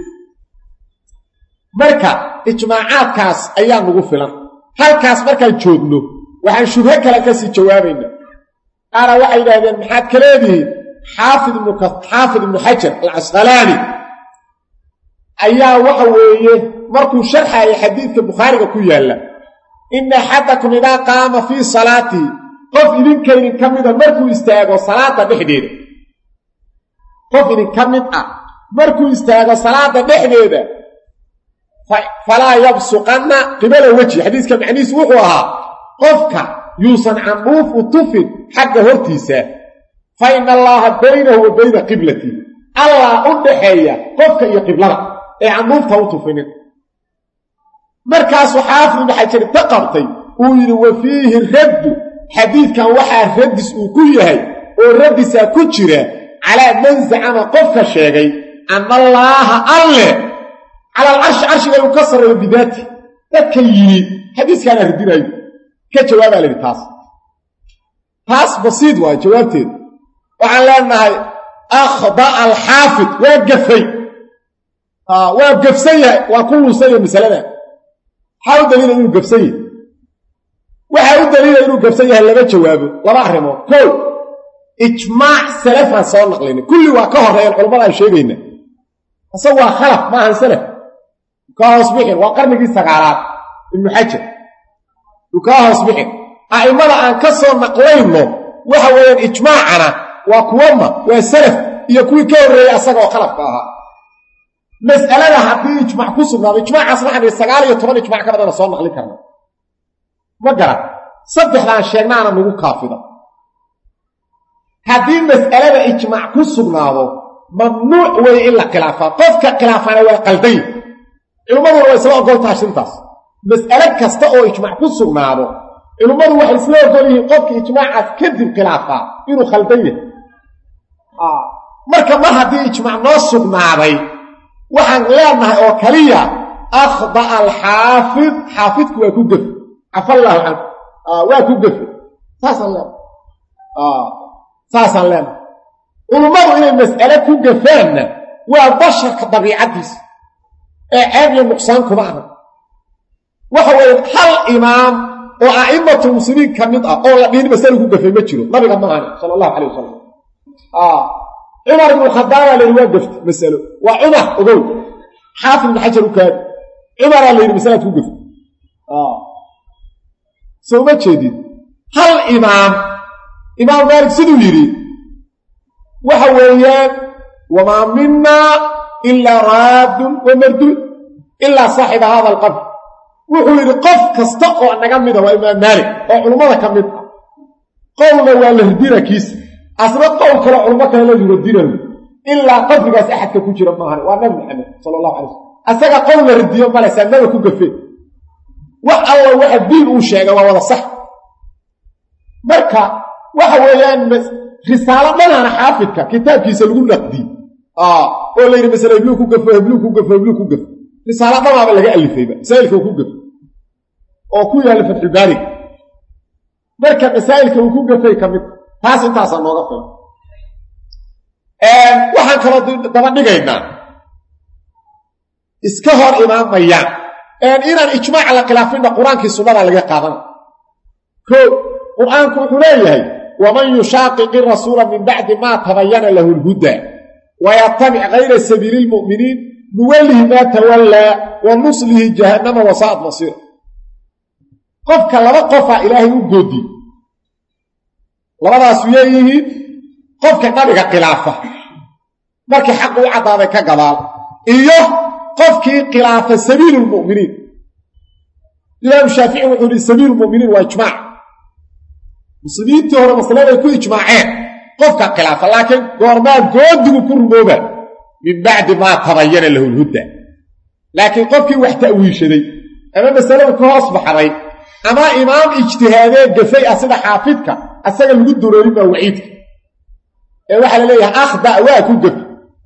marka ijmaacaadkaas ayaa nagu filan halkaas markaan joogno waxaan shubho kale kasii jawaabaynaa qaara waxay yidhahdeen maxaad ka leedihiin xaafid ibnu xajar alcasqalaani ayaa waxa weeye markuu sharxaaya xadiidka bukhaariga ku yaalla ina axadakum idaa qaama fii salaatihi qof idinkaynin ka mida markuu istaago salaada dhexdeeda qof idinka mid ah markuu istaago salaada dhexdeeda falaa yabsuqanna qibala wejhi xadiiska macnihiisu wuxuu ahaa qofka yuusan candhuuf u tufin xagga hortiisa fa ina allaaha baynahu wa bayna qiblatihi allah u dhaxeeya qofka iyo qiblada ee candhuufta u tufinin markaasuu xaafid ibnu xajar ta qabtay uu yidhi wa fiihi raddu xadiidkan waxaa raddis uu ku yahay oo raddisaa ku jira calaa man zacama qofka sheegay anna allaaha alle cala alcarshi carshiga inuu ka sarreeyo bidaati dadka yimid xadiiskaana radinayo ka jawaabaa layidhi taas basiid waayo jawaabteeda waxaan leenahay akhda'a alxaafid waa gafay waa gafsan yahay waa ku luusan yahay masaladan maxaa u daliila inuu gafsan yahay waxaa u daliila inuu gafsan yahay laba jawaabo laba arrimood kow ijmaac salafaan soo naqlina kulli waa ka horreeyaan culammada aan sheegayna isagu waa khalaf ma ahan salaf kaa hoos bixin waa qarnigii sagaalaad ibnu xajar kaa hoos bixin a'immada aan ka soo naqlayno waxa weeyaan ijmaacana waa kuwama waa salaf iyo kuwii ka horreeyey asaga oo khalafka ahaa mas'alada haddii ijmaac ku sugnaado ijmaacaas waxaan ihi 19 ijmaac ka badana soo naqlin karna ma garan saddexdaan sheegnaana nagu kaafida haddii mas'alada ijmaac ku sugnaado mamnuuc weeye in la khilaafaa qofka khilaafaana waa qalday culimmaduna waa isla ogoltaha shintaas mas'ale kasta oo ijmaac ku sugnaado culimmadu waxay isla ogol yihiin qofka ijmaacaas kadib khilaafaa inuu khaldan yahay marka mar haddii ijmaac noo sugnaaday waxaan leenahay oo kaliya akhda'a alxaafid xaafidku waa ku gefe cafallaahu canhu waa ku gefe saasaan leenahay culummadu inay mas'ale ku gafaanna waa basharka dabiicaddiisa ee ceeb iyo nuqsaan kuma ahan waxa weeye hal imaam oo a'immatul muslimiin ka mid ah oo la dhihin mas'ale ku gafay ma jiro nabiga ma ahan sala allahu calayh wasalam cumar ibnu khadaabaa la yidhi waa gaftay masalo waa cumar ogow xaafid ibnu xajar u kaadi cumaraa la yidhi masalaad ku gaftay soo ma jeedid hal imaam maalik siduu yidhi waxa weeyaan wamaa minaa ilaa raadun wa marduud ilaa saaxiba hada alqabr wuxuu yidhi qof kasta oo naga mida waa imaam maalik oo culummada ka mid ah qowlna waa la ridina kiisa asna qowl kale culummo kale la yuradinayo ilaa qabrigaas axadka ku jira maahan waa nabi maxamed sala allahu calay wasalam asaga qowl la ridiyo male saanaba ku gafee wax alla waxa diin uu sheega waa wada sax marka waxa weeyaan risaalo dhanaana xaafidka kitaabkiisa lagu naqdi oo la yidhi masala ibluu ku gafo risaalo dhanaaba laga alifayba masaa'ilka uu ku gafo oo ku yaalla fatxulbaariga marka masaa'ilka uu ku gafay ka mid taas intaasaa nooga filan waxaan kaloo daba dhigaynaa iska hor imaamayaan inaan ijmaaca la khilaafinna qur-aankii sunnada laga qaadana qur-aanku wuxuu leeyahay waman yushaaqiqi rasuula min bacdi maa tabayana lahu lhudaa wayatabic gayra sabiili lmu'miniin nuwallihi maa tawallaa wa nuslihi jahannama wasaa'at masiira qofka laba qofaa ilaahay u goodi labadaasu yeeyihiin qofka nabiga khilaafa markii xaqu u caddaaday ka gadaal iyo qofkii khilaafa sabiilu lmu'miniin imaamu shaafici wuxuu yihi sabiilu lmu'miniin waa ijmaac muslimiintii hore masaladay ku ijmaaceen qofka khilaafa laakiin goormaa goodigu ku rumooba min bacdi maa tabayana lahu lhuda laakiin qofkii wax ta'wiishaday ama masalada ka hoos baxday ama imaam ijtihaadee gafay sida xaafidka asaga lagu duroorin baa waciidka ee waxaa la leeyahay akhda waa ku gafi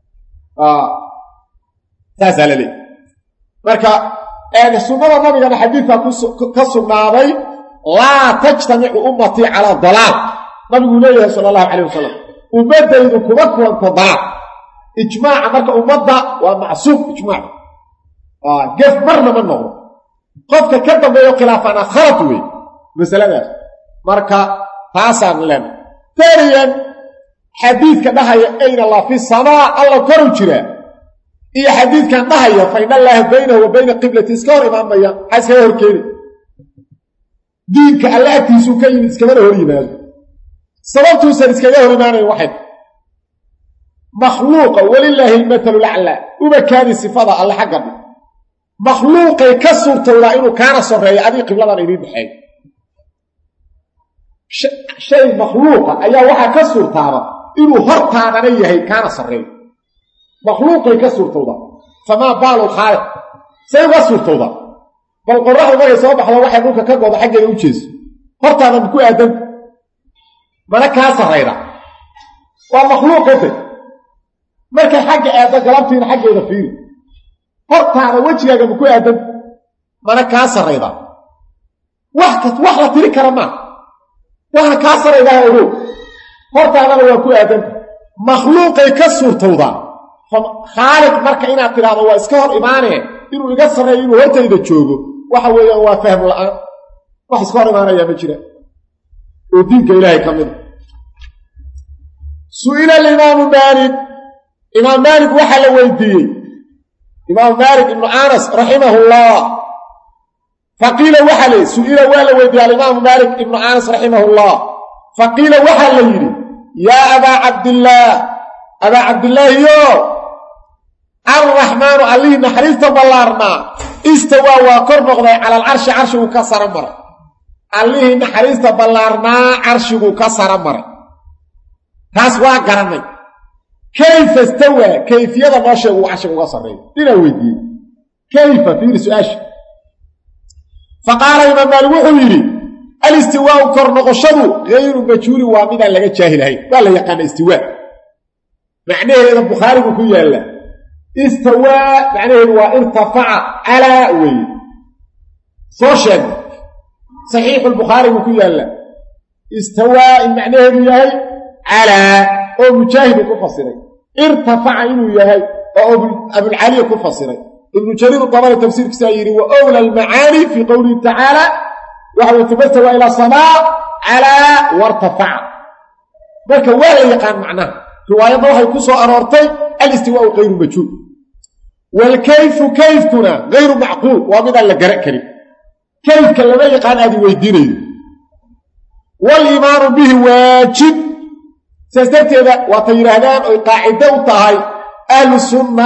saasaa la leeyahay marka sunnada nabigana xadiidka ka sugnaaday laa tajtamicu ummatii calaa dalaal nabiguu leeyahay sala allahu calayh wasalam ummaddaydu kuma kulanto dalaal ijmaaca marka ummadda waa macsuub ijmaaca gef marna ma noqdo qofka ka dambeeyo khilaafana khalad wey masaladaas marka taasaan len taaniyan xadiidka dhahaya ayna allah fi samaa alla koru jiraa iyo xadiidkan dhahaya fa ina allaaha baynahu wa bayna qiblati iska hor imaamaya maxaa iskaga hor keeni diinka alla agtiisuu ka yimid iskamana hor yimaado sababtuusan iskaga hor imaanayn waxay makhluuqa walilaahi almatalu laclaa uma kaani sifada alle xagga dhig makhluuqay ka suurtowdaa inuu kaana sorreeyo adii qibladan idiin dhexeey shay makhluuqa ayaa waxaa ka suurtaaba inuu hortaadana yahay kaana sarreeyo makhluuqay ka suurtowdaa famaa baalu lkhaaliq say uga suurtowdaa bal qorraxdu markay soo baxdo waxay dhulka ka gooda xaggeeda u jeeso hortaada maku aadan mana kaa sarrayda waa makhluuqate markay xagga aadda galabtiina xaggeeda fiiri hortaada wejigaaga maku aadan mana kaa sarrayda wax la tiri kara maa waxna kaa sarraydaa ogow hortaadana waa ku aadanta makhluuqay ka suurtowdaa khaaliq marka inaad tidhaahdo waa iska hor imaanee inuu iga sarreeyo inuu hortayda joogo waxa weeyaan waa fahm la'aan wax iska hor imaanayaa ma jira oo diinka ilaahay ka mida su'ila alimaamu maalik imaam maalik waxaa la weydiiyey imaamu maalik ibnu anas raximahullah faqiila waxaa la su'ila waa la weydiiyey alimaamu maalik ibnu anas raximahullah faqiila waxaa la yidhi yaa abaa cabdillaahiyo alraxmaanu allihii naxariista ballaarnaa istawaa waa kor noqday cala alcarshi carshiguu ka sara maray allihii naxariista ballaarnaa carshiguu ka sara maray taas waa garannay kayfa istawaa kayfiyada noo sheeg uu carshiga uga sarreeyo inaa weydiiyey kayfa fiiri su-aasha fa qaala imaam maalik wuxuu yidhi alistiwaau kor noqoshadu hayru majhuulin waa midaan laga jaahilahayn waa la yaqaana istiwaa macnaheeda bukhaarigu ku yaalla istawaa macnaheedu waa irtafaca calaa weeye soo sheeg saxiixulbukhaarigu ku yaalla istawaa in macnaheedu yahay calaa oo mujaahidu ku fasiray irtafaca inuu yahay oo abulcaliya ku fasiray ibnu jariir dabari tafsiirkiisaa yidhi wa owla almacaani fii qowlihi tacaala waxa way tumastawa ilaa samaa calaa wartafaca marka waa la yaqaan macnaha riwaayadda waxay ku soo aroortay alistiwaau kayru majhuul waalkayfu kayfkuna hayru macquul waa midaan la gara karin kayfka lama yaqaan aadi weydiinayo waaliimaanu bihi waajib saas darteeda waatay yidhaahdaan oy qaacido u tahay ahlu sunna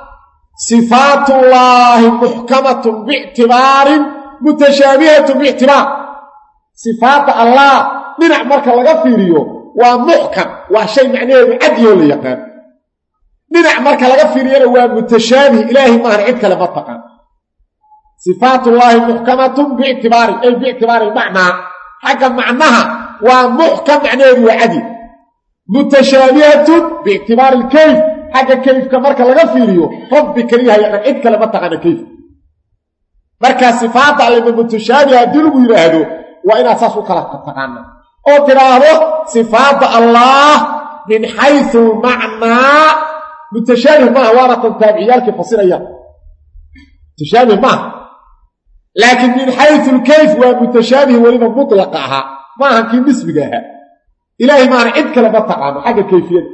sifaatullaahi muxkamatun biictibaarin mutashaabihatun biictibaar sifaadda allah dhinac marka laga fiiriyo waa muxkam waa shay macnaheedu cadiyoo la yaqaan dhinac marka laga fiiriyana waa mutashaabih ilaahay maahan cid kale ma taqaan sifaatullaahi muxkamatun biictibaarin ay biictibaari ilmacnaa xagga macnaha waa muxkam macnaheedu waa cadi mutashaabihatun biictibaari ilkayf xagga kayfka marka laga fiiriyo rabbi keliyaha yaqaan cid kale ma taqaana kayf markaa sifaadda allema mutashaabiha haddii lagu yidhaahdo waa inaad saas u kala taqaana oo tidhaahdo sifaadda allaah min xaysu macnaa mutashaabih maaha waana tan taabiciyaalkii fasirayaan mutashaabih maaha laakiin min xaysu lkayf waa mutashaabih weliba mutlaqa ahaa maaha kii nisbiga ahaa ilaahay maana cid kale ma taqaano xagga kayfiyada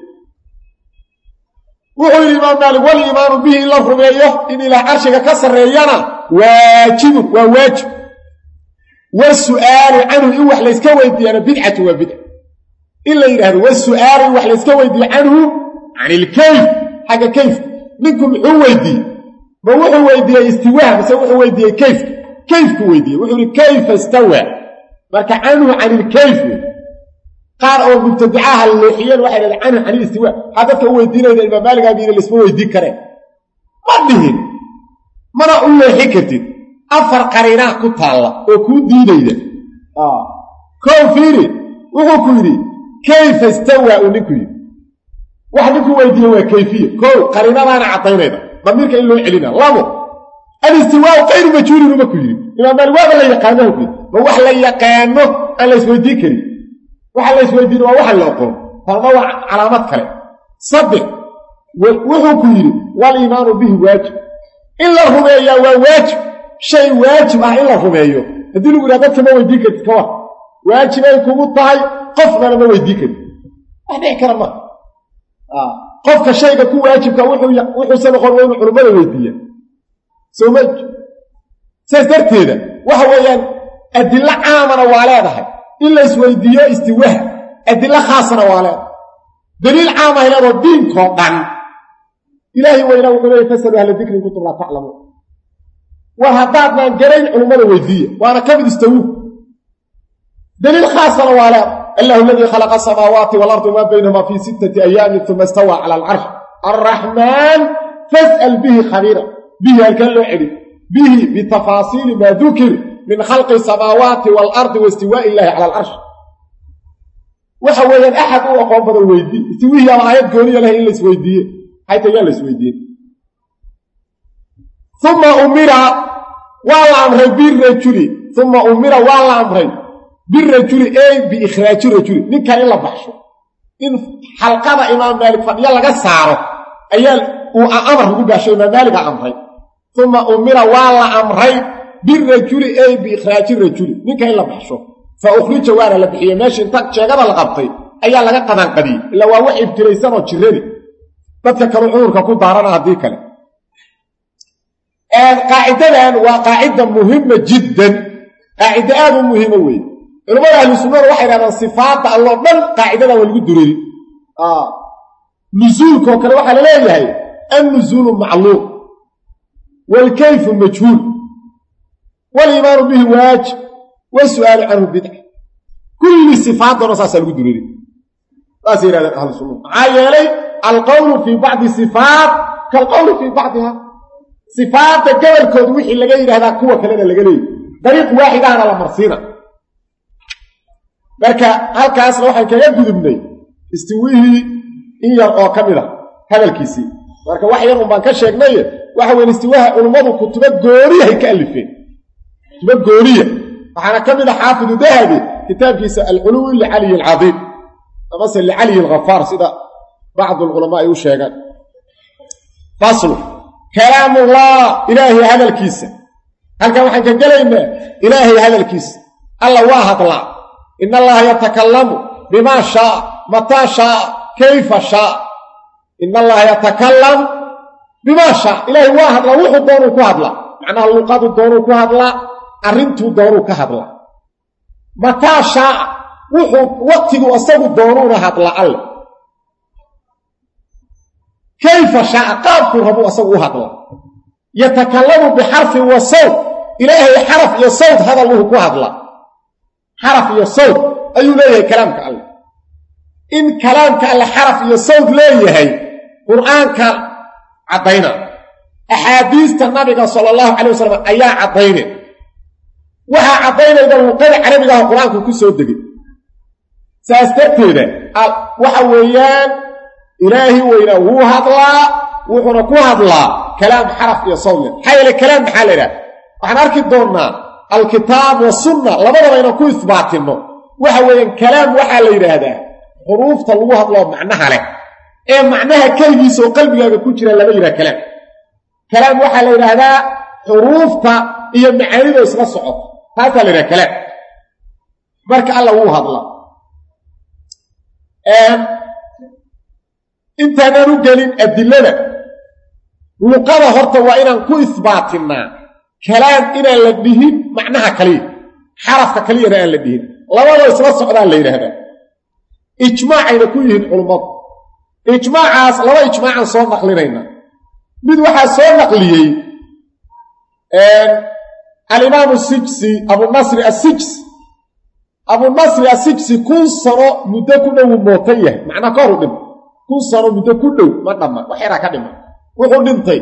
wuxuu yidhi imaam maalik waliimaanu bihi in la rumeeyo in ilaah carshiga ka sarreeyana waajibun waa waajib wasu'aalu canhu in wax layska weydiiyana bidcatu waa bidca in la yidhahdo wasu'aalu in wax layska weydiiye canhu can ilkayf xagga kayfka ninku muxuu weydiiyey ma wuxuu weydiiyey istiwaa mise wuxuu weydiiyey kayfku weydiiyey wuxuu yihi kayfa istawaa marka canhu can ilkayf wey qaar oo mubtadicaha leexiyeen waxay leedahay can istiwa hadalka uu weydiinayna imaam Maalik abiina lisma weydiin kareen ma dhihin mana u leexi kartid afar qariina ku taala oo ku diidayda koo fiiri wuxuu ku yiri kayfa istawa uninku yiri wax ninku weydiiyay waa kayfiye koo qariinadana cadaynayda damirka in loo celina labo al-istiwa qayru majhuul ma ku yiri imaam Maalik waa la yaqaano ma wax la yaqaano aan la isweydiin karin waxa la isweydiin waa waxa la aqoon farma waa calaamad kale saddex wuxuu ku yiri wal iimaanu bihi waajib illa rumeeya waa waajib shay waajib ah illa rumeeyo hadii lagu yiraahdo kama weydiin kartid ka wax waajib ay kugu tahay qofna ma weydiin kartid wax kale ma qofka shayga ku waajibka wuxuu san qor weyn culimada weydiiya soo darteeda waxa weeyaan adilla caamana waa leedahay in la isweydiiyo istiwaaha adilla khaasana waa leedahay daliil caam ah ilaa diinko dhan ilaahi weyna wuxuu leeyahay fasalu ahla dhikri kuntum la ta'lamun wa hadaadna garayn culimada weydiiya waana kamid istawu daliil khaasana waa leedahay الله الذي خلق السماوات والأرض وما بينهما في 6 أيام ثم استوى على العرش الرحمن فاسأل به خبيرا به الكل علم به بتفاصيل ما ذكر من خلق السماوات والأرض واستواء الله على العرش وحوالي أحد هو قوم بدل ويدي استويه على آيات قولية له إلا سويدية حيث يلا سويدية ثم أمر والله أمره بالرجل ثم أمر والله أمره بالرجل اي باخراج الرجل نين كان لا بخشو ان حلقه امام مالك فديا لغا سارو ايا امر ugu gaashay امام مالك امري ثم امر والله امري بالرجل اي باخراج الرجل نين كان لا بخشو فاخرج وانا لا بخيه ماشي انت jeegada la qabtay ayaa laga qadan qadi ila waa wax ibtiraysan oo jirani dadka kale uurka ku daarana hadii kale qaacidadan waa qaacida muhiima jiddan qaacida aad u muhiima weey علماء أهل السنة waxay raadaan sifaata Allah dhan qaacidada waa lagu dureeyay nuzulka kale waxa la leeyahay an-nuzul ma'lum wal kayf majhul wal iman bihi wajib wa su'al anhu bid'ah kulli sifaat rasul lagu dureeyay taasir ahli sunna ayalay al-qawl fi ba'd sifat kal qawl fi ba'dha sifat gabalkood wixii laga yiraahdaa kuwa kale laga leeyahay dariiq waahidana la marsiina marka halkaas waxaan kaga gudubnay istiwihi in yar oo kamida hadalkiisi marka wax yar baan ka sheegnay waxa weyn istiwaha ulmadu kutuba gooriye ay ka alifeen kutuba gooriye waxana kamida xaafid dahabi kitaabkiisa al-ulu li ali al-azim ama li ali al-ghaffar sida بعض العلماء ay u sheegan fasl kalaamullah ilaahi hadalkiisa halka waxaan ka galaynaa ilaahi hadalkiisa allah waa hadlaa إن الله يتكلم بما شاء متى شاء كيف شاء إن الله يتكلم بما شاء إلهي واحد لا وحو دورو كهدلا معناها اللقاء دورو كهدلا أرنتو دورو كهدلا متى شاء وحو وقتك أصاب دورو هدلا الله كيف شاء قابك ربو أصاب هدلا يتكلم بحرف وصوت إلهي حرف يصوت هذا الله كهدلا حرف يصوت أيو ليه كلامك الله إن كلامك الله حرف يصوت ليه قرآنك عطينا أحاديث النبي صلى الله عليه وسلم أيا عطينا وها عطينا إذا وقال عربي له قرآنك كسو الدقي سأستبتده وحويان إلهي وإنه هو هدلا وحنكو هدلا كلام حرف يصوت حي الكلام بحالنا وحنركب دورنا الكتاب والسنة لبدا بينا كو إثباتنا وحوين كلام وحا ليرهدا حروف طلوها الله معناها له ايه معناها كلميس وقلبي كو جيرا لما يرا كلام وحا ليرهدا حروف iyo macaanida isla socod hada la kalaam marka Allah uu hadla inta aanu galin adillada luqada horta waa inaan ku isbaatinaa كلام إنا لديهن معناها كليه حرف كليه إنا لديهن لولا إسلا سعودان ليه هذا إجماع إذا كويهن علمات إجماع لولا إجماع صور نقلينينا مد واحد صور نقليه الإمام السجسي أبو النصر السجس abu nasri asijsi 1000 sano muddo ku dhow mootan yahay macna ka hor dhim 1000 sano muddo ku dhow ma dhama wax yara ka dhima wuxuu dhintay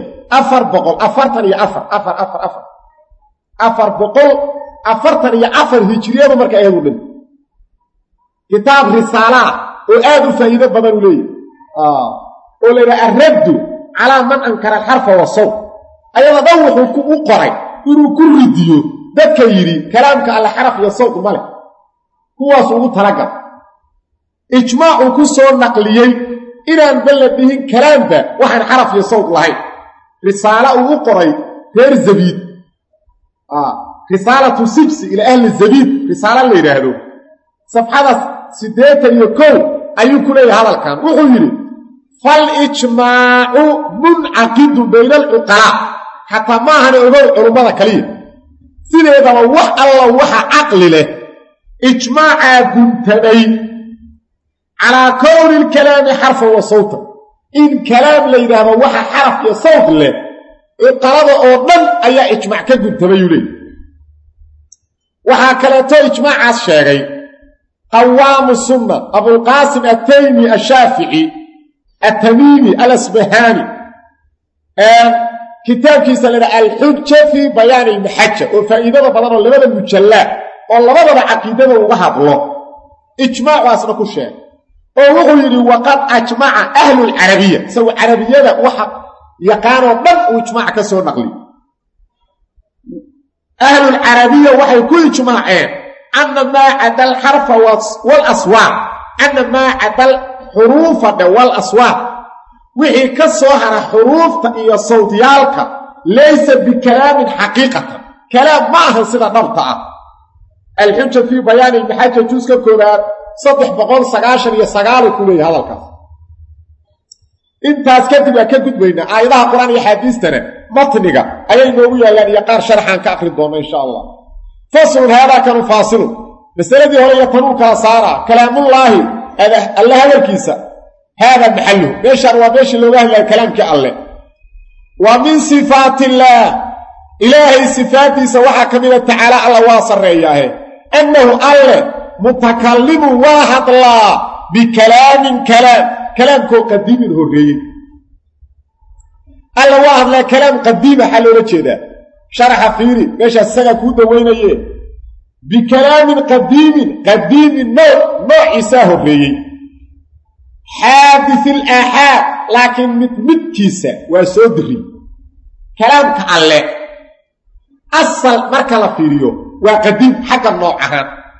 444 hijriyadu marka ay u dhintay kitaab risaala oo aad u faa'iido badan u leeyahay oo leeyahay ar-radd ala man ankara al-harf wa sawt ayada dhan wuxuu ku qoray inuu ku ridiyo dadka yiri kalaamka alla xaraf iyo sawt male kuwaas ugu talagal ijmaacu ku soo naqliyay inaan baladihin kalaamka waxaan xaraf iyo sawt lahayn risaala uu qoray reer zabid risalatu sijsi ila ahli zabid risaala la yiraahdo safxada 81 ayuu ku leeyahay hadalkan wuxuu yiri fal ijmaacu munaqid bayna al-uqala hatta ma hana ogow culumada kaliya sideedaba wax alla waxa aqli leh ijmaaca guntaday ala kown al-kalam harf wa sawt in kalam la yiraahdo waxa xaraf iyo sawt leh uqalada oo dhan ayaa ijmaac ka guntabay u leeyahay waxa kale to ijmaacaas sheegay قوام السنة أبو القاسم التيمي الشافعي التميمي الأسبهاني كتاب كيسالنا الحجة في بيان المحجة وفائدة بضانه لماذا المجلات والله ماذا عقيدة وغهب الله إجماع واسنك الشيء وغيري وقد أجمع أهل العربية سوى عربية وحق يقانوا من وإجماع كسور نقلي أهل العربية وحي كل إجماعين أن ما عدا الحرف والأصوات أن ما عدا الحروف والأصوات وحي كسوهر حروف إيا صوتيالك ليس بكلام حقيقة كلام معه صلة نبطة الحجة في بيان المحاجة جوزك كورات صدح بقول سقاشر يسقال كله هذا الكاس انت اسكتب اكدت بينا آياتها قرآن يحديثتنا مطنقة أي نووية يعني يقار شرحا كأخر الدوما إن شاء الله فصل هذا كانوا فاصلوا مسألة دي هو يطنوك صارا كلام الله الله هذا الكيسة هذا محله بيشر وبيش اللغة إلا الكلام كالله ومن صفات الله إلهي صفاتي سواحا كمينة تعالى الله واصر رأيه أنه الله متكلم واحد الله كلام كو قديم الهرية الله واحد لا كلام قديم حلو لكذا شرح فيري ماش السنة كودة وين ايه بكلام قديم نوع إساه الرئي حادث الآحاد لكن متكيسة وصدري كلام كالله أصل مركة فيريو وقديم حق نوعها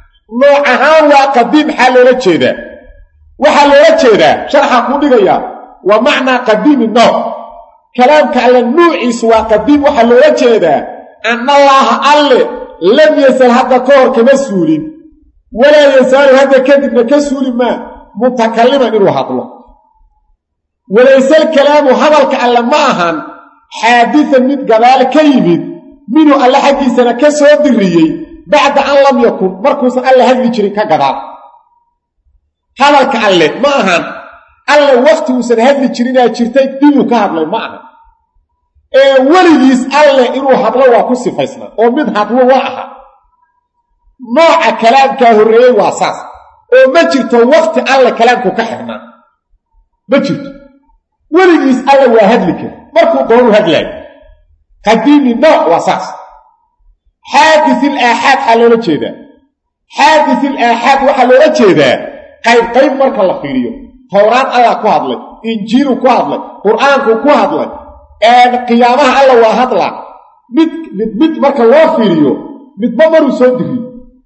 وقديم حلو لكذا وحلو لكذا شرح كودة ومعنى قديم النوع كلام كالله النوع سوى قديم وحلو لكذا أن الله أله لم يسأل هذا كور كمسؤول ولا يسأل هذا كذب كسؤول ما متكلما إنه الله ولا يسأل كلامه هذا كألا معها حادثا من قبال كيمد منه ألا حدي سنة كسر الدرية بعد أن لم يكن مركز ألا هذي شركة قدر هذا كألا معها ألا وقت وسنة هذي شركة شرتين دينه كهذا معها weligiis alle inuu hadlo waa ku sifaysna oo mid hadlo waa aha nooca kalaamka horeeyay waa saas oo ma jirto waqti alle kalaamku ka xirnaa ma jirto weligiis alle waa hadli kara markuu doono hadlay qadiimi nooc waa saas حادث الآحاد حلولا جيدا حادث الآحاد وحلولا جيدا قيب مركا الله فيريو توران الله كوهدلي إنجيل كوهدلي قرآن كوهدلي قيامها الله وهدلا مد مركا الله فيريو مد بمرو سودري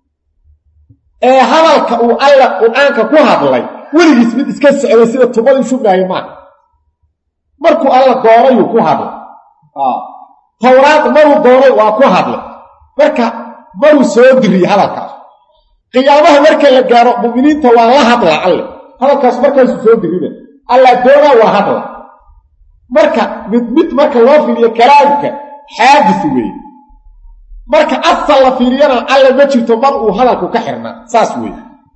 هذا الله قرآن كوهدلي وليس مد اسكس على سيدة تبالي شبنا يمان مركو الله دوري كوهدلي تورات مرو دوري وكوهدلي marka maru soo diri halkaas qiyaamaha marka la gaaro muuminiinta waa la hadla alle halkaas marka soo dirida alla doona waa hadla marka mid marka loo fiiriyo kalaamka xaadis weey marka asal la fiiriyana alla ma jirto mar uu hadalku ka xirna saas weey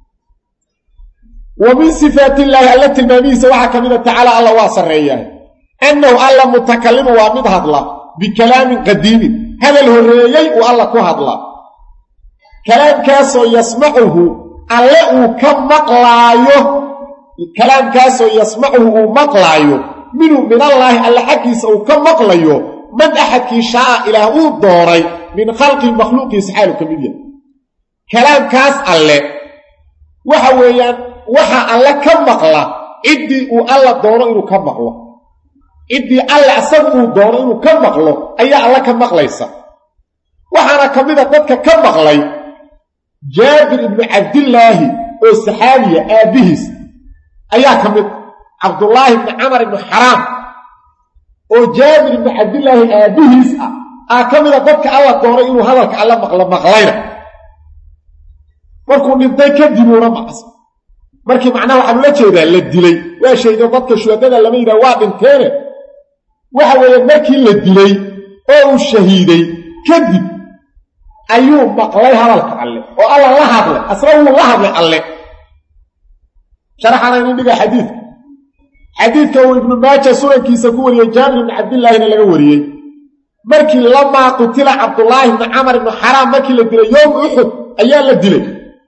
wa min sifatillahi allati mamisa wa kamida ta'ala alla wa sarreeyay annahu alla mutakallim wa mid hadla bi kalaamin qadiim هذا الهريي والله كهدلا kalaamkaasoo yasmacuhu alle uu ka maqlaayo kalaamkaasoo yasmacuhu uu maqlaayo minhu min allaahi alle xaggiisa uu ka maqlayo man axadkii shaa'a ilaah uu dooray min khalqii makhluuqiisa xaalu ka mid yahay kalaamkaas alle waxa weeyaan waxa alle ka maqla ciddii uu alla doono inuu ka maqlo ciddii alle asagu uu doono inuu ka maqlo ayaa alle ka maqlaysa waxaana ka mida dadka ka maqlay jaabir ibnu cabdillaahi oo saxaabiya aabbihiis ayaa ka mid cabdullaahi ibni camar ibnu xaraam oo jaabir ibnu cabdillaahi aabbihiis ah ka mida dadka alla doonay inuu hadalka alle maqlayna markuu dhintay kadibuuna maqas markii macnaha waxaan ula jeedaa la dilay waa shaydo dadka shuhadada lama yidhaha waa dhinteene waxa weeye markii la dilay oo uu shahiiday kadib ayuu maqlay hadalka alle oo alla la hadlay asna wuu la hadlay alle sharaxana inin dhiga xadiidka uu ibnu maaja sunankiisa ku wariyey jaabir ibni cabdillaahina laga wariyey markii lamaa qutila cabdullaahi ibni camar ibnu xaraam markii la dilay yowm uxud ayaa la dilay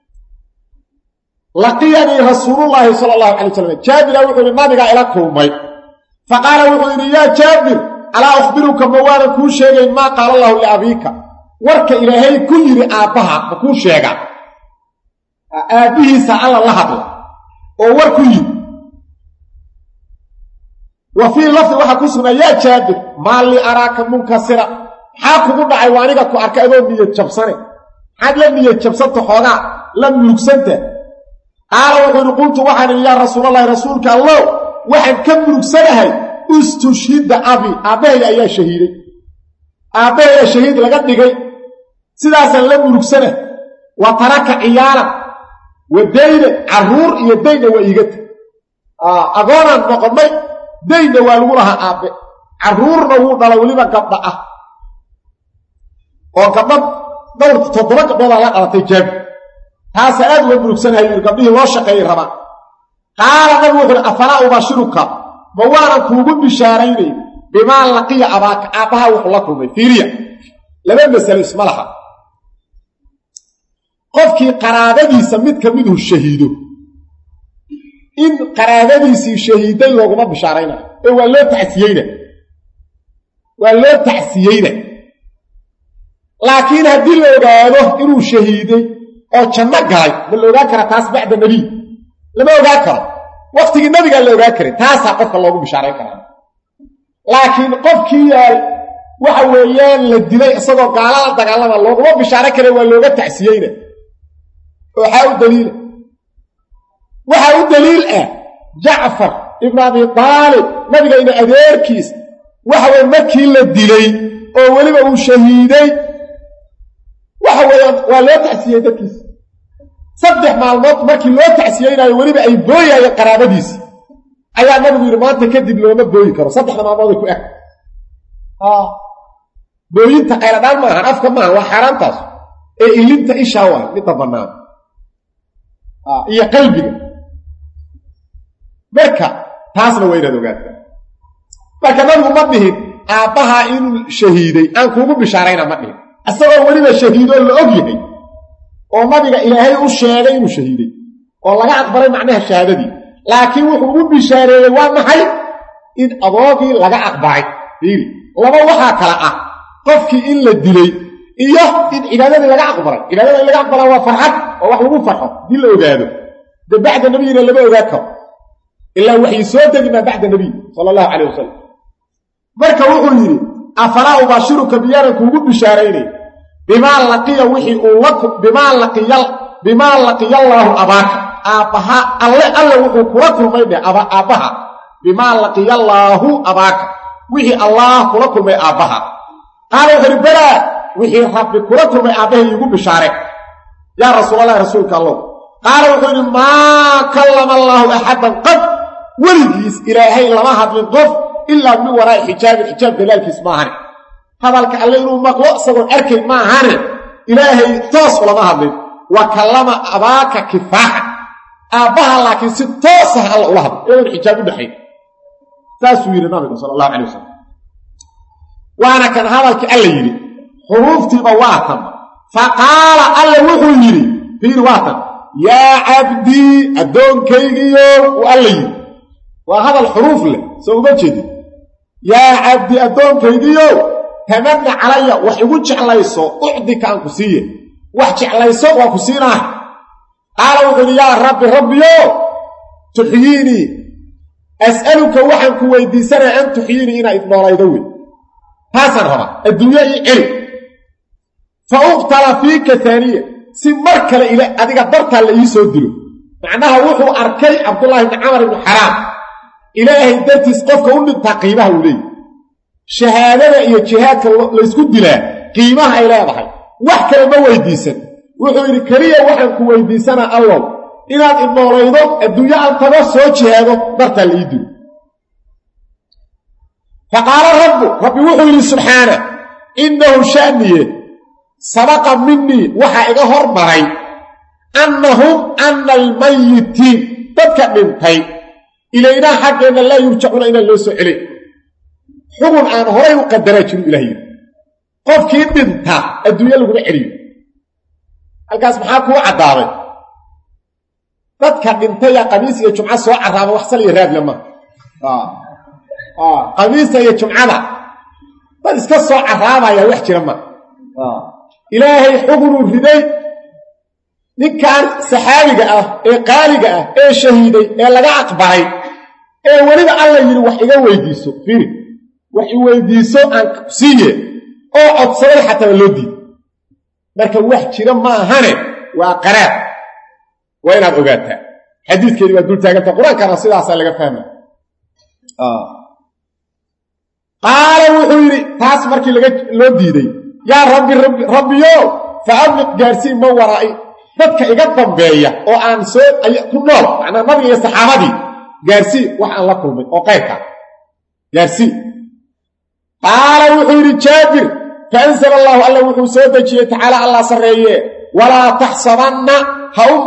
laqiyanii rasuulullaahi sala allahu calay wasalam jaabira wuxuu yidhi nabigaa ila kulmay faqaala wuxuu yidhi yaa jaabir alaa ukhbiruka ma waanan kuu sheegayn maa qaala allahu liabiika warka ilaahay ku yidhi aabbaha ma kuu sheegaa aabbihiisa alla la hadla oo war ku yidhi wa fii lafdi waxaa ku sugnaa yaa jaabir maa li araaka munkasira maxaa kugu dhacay waa aniga ku arkay adoo niyad jabsane maxaad la niyad jabsanta xoogaa la murugsanta qaala wuxuu yidhi qultu waxaan idhi yaa rasuulallahi rasuulka allow waxaan ka murugsanahay istushhida abi aabbahayga ayaa shahiiday aabbahayaa shahiid laga dhigay sidaasaan la murugsana wa taraka ciyaalan wa dayna carruur iyo daynna waa iiga tag agoonaan noqonnay daynna waa lagu lahaa aabbe carruurna wuu dhala weliba gabdha ah oo gabdha dhowr 7 gabdhoodaa la dhalatay jaabir taasa aad uga murugsanahay yidhi gabdhihii loo shaqeeyey rabaa qaala nabigu wuxu uhi afalaa ubashiruka ma waanan kuugu bishaaraynay bimaa laqiya abaaka aabbaha wuxuu la kulmay fiiriya laba masalo isma laha qofkii qaraabadiisa mid ka miduu shahiido in qaraabadiisii shahiiday looguma bishaaraynayo ee waa loo tacsiyeyna laakiin haddii la ogaado inuu shahiiday oo janno galay ma la ogaan karaa taas bacda nebiy lama ogaan karo wakhtigii nabigaa la ogaan karin taasaa qofka loogu bishaarayn karaa laakiin qofkii yaal waxa weeyaan la dilay isagoo gaala la dagaalama looguma bishaaran kara waa looga tacsiyeyna waxaa u daliil ah jacfar ibnu abi taalib nabigayna adeerkiis waxa weye markii la dilay oo weliba uu shahiiday waxa weeyaan waa loo tacsiyey dadkiisa 3 maalmood markii loo tacsiyeynayo weliba ay booyaayeen qaraabadiisii ayaa nabigu yidhi maanta kadib looma booyi karo 3 maalmood ay ku eg booyinta qayladhaan maahan afka maahan waa xaaraantaas ee ilinta ishaa waay midda bannaan iyo qalbiga marka taasna waa inaad ogaataa marka nabigu ma dhihin aabbahaa inuu shahiiday aan kuugu bishaarayna ma dhihin isagoo weliba shahiidoo la og yahay oo nabiga ilaahay u sheegay inuu shahiiday oo laga aqbalay macnaha shahaadadii laakiin wuxuu ugu bishaareeyey waa maxay in adoogii laga aqbalay fiiri laba waxaa kala ah qofkii in la dilay iyo in cibaadadii laga aqbalay cibaadada in laga aqbalaa waa farxad oo wax lagu farxo dii la ogaado de bacda nabiyina lama ogaa karo ilaa waxay soo degi maa bacda nabiy sala allahu calayh wasalam marka wuxuu yidhi afalaa ubaashiruka miyaanan kuugu bishaaraynay bimaa laqiya allaahu abaaka aabbaha alle wuxuu kula kulmay dheh aabbaha bimaa laqiya allaahu abaaka wixii allaah kula kulmay aabbaha qaala wuxu uhi balaa wixii rabbi kula kulmay aabbahay iigu bishaare yaa rasuulallahi rasuulka allow qaala wuxuu yidhi maa kallama allaahu axadan qad weligiis ilaahay lama hadlin qof ilaa min waraa'i xijaabin xijaab gadaalkiis maahane hadalka alle inuu maqlo isagoon arkayn maahane ilaahay toos ulama hadlin wa kallama abaaka kifaaxa aabbaha laakiin si toosah alla ula hadlay iyadoon xijaab u dhexayn saasuu yidhi nabigu sala allahu calay wasalam waana kan hadalkii alla yidhi xuruuftiiba waa tan faqaala alla wuxuu yidhi fiir waatan yaa cabdii addoonkaygiyo uu alla yidhi waa hadal xuruuf leh soo uma jeedin yaa cabdii addoonkaygiyo tamanna calaya wax igu jeclayso ucdika aan ku siiye wax jeclayso waa ku siinaah qaala wuxuu yidhi yaa rabbi rabbiyo tuxyiinii as'aluka waxaan ku weydiisanaya an tuxyiinii inaa idnoolaydo wey taasaan rabaa adduunyo ii celi fa uqtala fiika taaniya si mar kale adiga dartaa la ii soo dilo macnaha wuxuu arkay cabdullaahi ibni camar ibni xaraam ilaahay dartiis qofka u dhintaa qiimaha uu leeyahy shahaadada iyo jihaadka laysku dilaa qiimaha ay leedahay wax kale ma weydiisan wuxuu yidhi keliya waxaan ku weydiisanaa allow inaad idnoolaydo adduunyo aan tago soo jihaado dartaa la ii dilo faqaala rabbi wuxuu yidhi subxaana innahu sha'niye sabaqa minii waxaa iga hormaray annahum anna almayitiin dadka dhintay ilaynaa xaggeenna laa yurjacuuna inaan loo soo celin xugun aan horay u qadaraa jiru ilah yidhi qofkii dhinta adduunyo laguma celiyo halkaas maxaa kuu caddaaday dadka dhintaya qamiis iyo jumca soo carraaba wax sal iyo raadle ma qamiista iyo jumcada dad iska soo carraabaya wax jira ma ilaahay xugunuu riday ninkan saxaabiga ah ee qaaliga ah ee shahiiday ee laga aqbalay ee weliba alla yidhi wax iga weydiiso fiiri wax i weydiiso aan siiye oo codsaday xataa loo diiday marka wax jira ma ahane waa qaraab waa inaad ogaataa xadiidkeedii waa dul taaganta qur-aankana sidaasaa laga fahma qaala wuxuu yidhi taas markii loo diiday yaa rabbiyo fa abliq gaarsiin man waraa'i dadka iga dambeeya oo aan ku nool macnaa nabiga iyo saxaabadii gaarsii wax aan la kulmay oo qayrka gaarsii qaala wuxuu yidhi jaabir fa ansala allahu alla wuxuu soo dejiyey tacaala allah sarreeye walaa taxsabanna ha u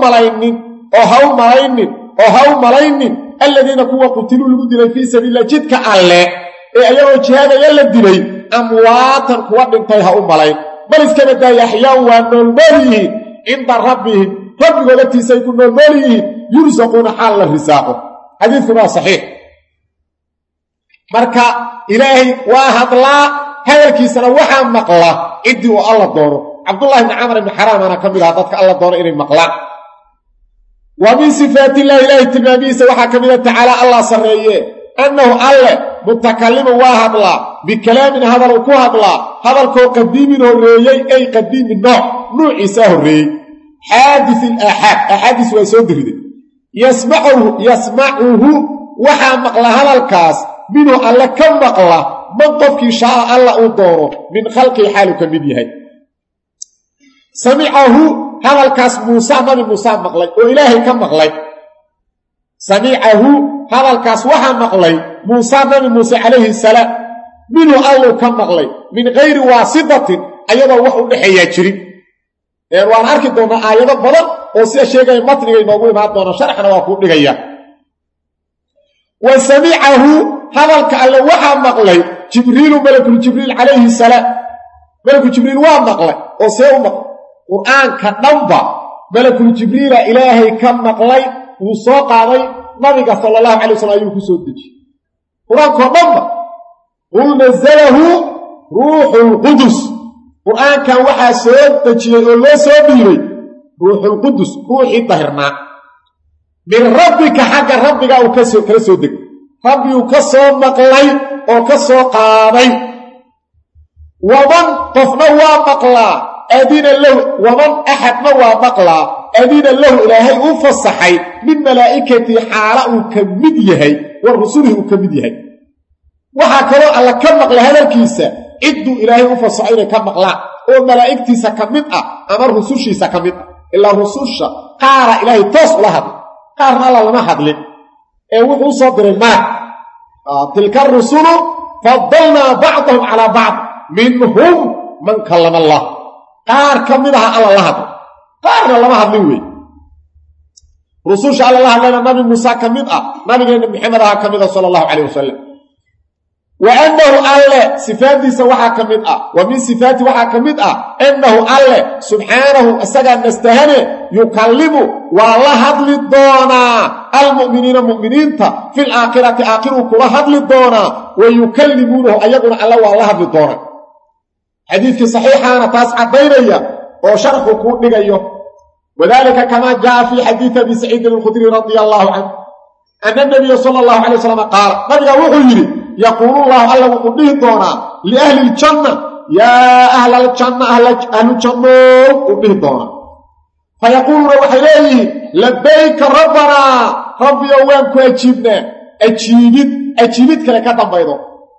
malaynin alladiina kuwa qutiluu lagu dilay fii sabiililah jidka alle ee ayagoo jihaadaya la dilay amwaatan kuwa dhintay ha u malayn bal iska badaaya axyaan waa noolnool yihiin cinda rabbihim rabbigooda agtiisaay ku noolnool yihiin yursaquuna xaal la risaaqo xadiidkuna waa saxiix marka ilaahay waa hadlaa hadalkiisana waxaa maqla ciddii uu alla doono cabdullahi ibni camar ibni xaraamana ka mid aha dadka alla doono inay maqlaan wa min sifaatillahi ilaahay tilmaamihiisa waxaa ka mida tacaala allah sarreeye annahu alle mutakallimun waa hadlaa bikalaamin hadaluu ku hadlaa hadalkoo qadiimin horreeyey ay qadiimin nuuciisaa horreeyey xaadis ilaaxaad aaxaadiis waa soo diriday yasmacuhu waxaa maqla hadalkaas minhu alle ka maqla man qofkii shaaa alla uu doono min khalqii xaalu ka mid yahay samicahu hadalkaas nabi muusa maqlay oo ilaahay ka maqlay samicahu hadalkaas waxaa maqlay muusa nabi muuse calayhi salaam minhu alluu ka maqlay min kayri waasitatin ayadoo wax u dhexeeyaa jirin waan arki doonnaa aayado badan oo sida sheegaya matniga inoogu imaan doona sharxna waa kuu dhigaya wa samicahu hadalka alle waxaa maqlay jibriilu malakuljibriil calayhi salaam malakuljibriil waa maqlay oo see u maqlay qur'aanka dhanba malakuljibriila ilaahay ka maqlay wuu soo qaaday nabiga sala allahu calay wasalam ayuu ku soo dejiyey qur-aankao dhanba qul nazalahu ruuxulqudus qur'aankan waxaa soo dejiyey oo loo soo dhiibay ruuxulqudus ruuxii dahirnaa min rabbika xagga rabbiga uu kala soo degay rabbiguu ka soo maqlay oo ka soo qaaday waman qofna waa maqlaa adina lahu waman axadna waa maqlaa adina lahu ilaahay uu fasaxay min malaa'ikatii xaala uu ka mid yahay wa rusulihi uu ka mid yahay waxaa kaloo alla ka maqlay hadalkiisa cidduu ilaahay u fasaxo inay ka maqlaan oo malaa'igtiisa ka mid ah ama rusushiisa ka mid ah ilaa rususha qaara ilaahay toos ula hadlay qaarna alla lama hadlin ee wuxuu soo diray maag tilka rusulu faddalnaa bacdahum calaa bacd minhum man kallama allah qaar ka mid aha alla la hadlay qaarna lama hadlin wey rususha alla la hadlayna nabi muuse ka mid ah nabigeenna maxamed aha ka mid ah sala allahu calayh wasalam وأنه الله صفاتي سوحا كمد ومن صفاتي وحا كمد أنه الله سبحانه أسجى نستهنه يكلم والله هدل الدونا المؤمنين في الآخرة آخره كل هدل الدونا ويكلمونه أيقون الله والله هدل الدونا حديث صحيح أنا تاسع بيني وشرحه كون لغيه وذلك كما جاء في حديث أبي سعيد الخدري رضي الله عنه أن النبي صلى الله عليه وسلم قال نبي وحيري يقول الله الله وقضيه دونا لأهل الجنة يا أهل الجنة أهل الجنة وقضيه دونا فيقولون وحيريه لبيك ربنا ربي يوانك أجيبنا أجيبتك لكتن بيضا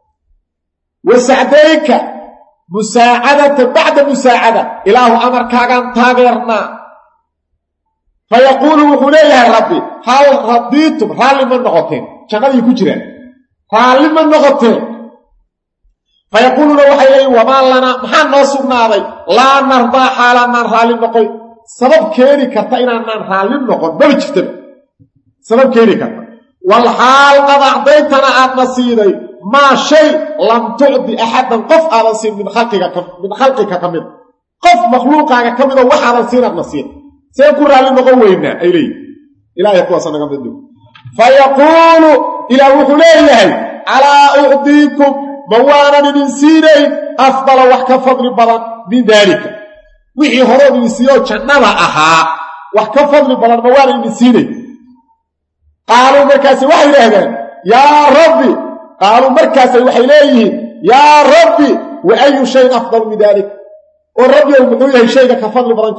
وسعديك مساعدة بعد مساعدة إله أمر كاغان تاغيرنا فيقول وحيريه ربي هل رضيتم هل من نغطين شغل يكجرين هل من نغطين فيقولون وحيريه وما لنا محان نصرنا ذي لا نرضى حالا من رالي نقوي سبب كيري كرتا إنان رالي نقوي ما بجفتب سبب كيري كرتا والحال قد أعطيتنا نصيري ما شيء لم تعطي أحدا قف على نصير من خلقك كمد قف مخلوقك كمد وحا نصيرك نصير سيكون رالي نقوينا إلهي يقوى سنة قمد فيقول إلى وحليه على أعطيكم موانا من سيني أفضل وحكا فضل بلد من ذلك وحي هرب من سيو جنبا أها وحكا فضل بلد موانا من سيني قالوا مركاسي وحي لهذا يا ربي قالوا مركاسي وحي ليه يا ربي وأي شيء أفضل من ذلك والربي المدوية شيء كفضل بلد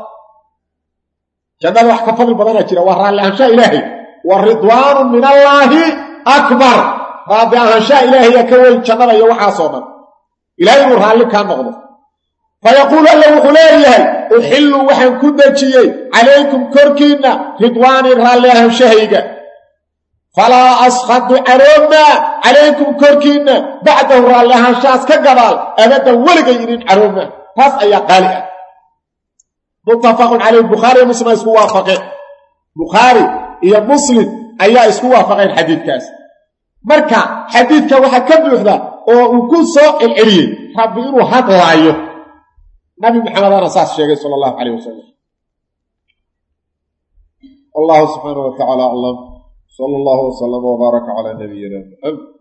جنبا وحكا فضل بلد أجرى وهران لأنشاء إلهي والرضوان من الله أكبر رابع أنشاء إلهي كوي جنبا يوحى صوما إلهي ورهان لك كان مغضب فيقول الله وحليه أحل وحن كدتشي عليكم كركينا رضوان رالله شهيقا فلا أسخط عرونا عليكم كركينا بعده رالله شاس كقبال أبدا ولقينين عرونا فاس أي قالئة متفق عليه البخاري ومسلم يسكوا وافقين بخاري إيا مسلم أي يسكوا وافقين حديث كاس مركا حديث كوحا كبيرنا وكل سوء العريين ربينه هذا رأيه نبي محمد رسول الله صلى الله عليه وسلم الله سبحانه وتعالى أعلم صلى الله وسلم وبارك على نبينا محمد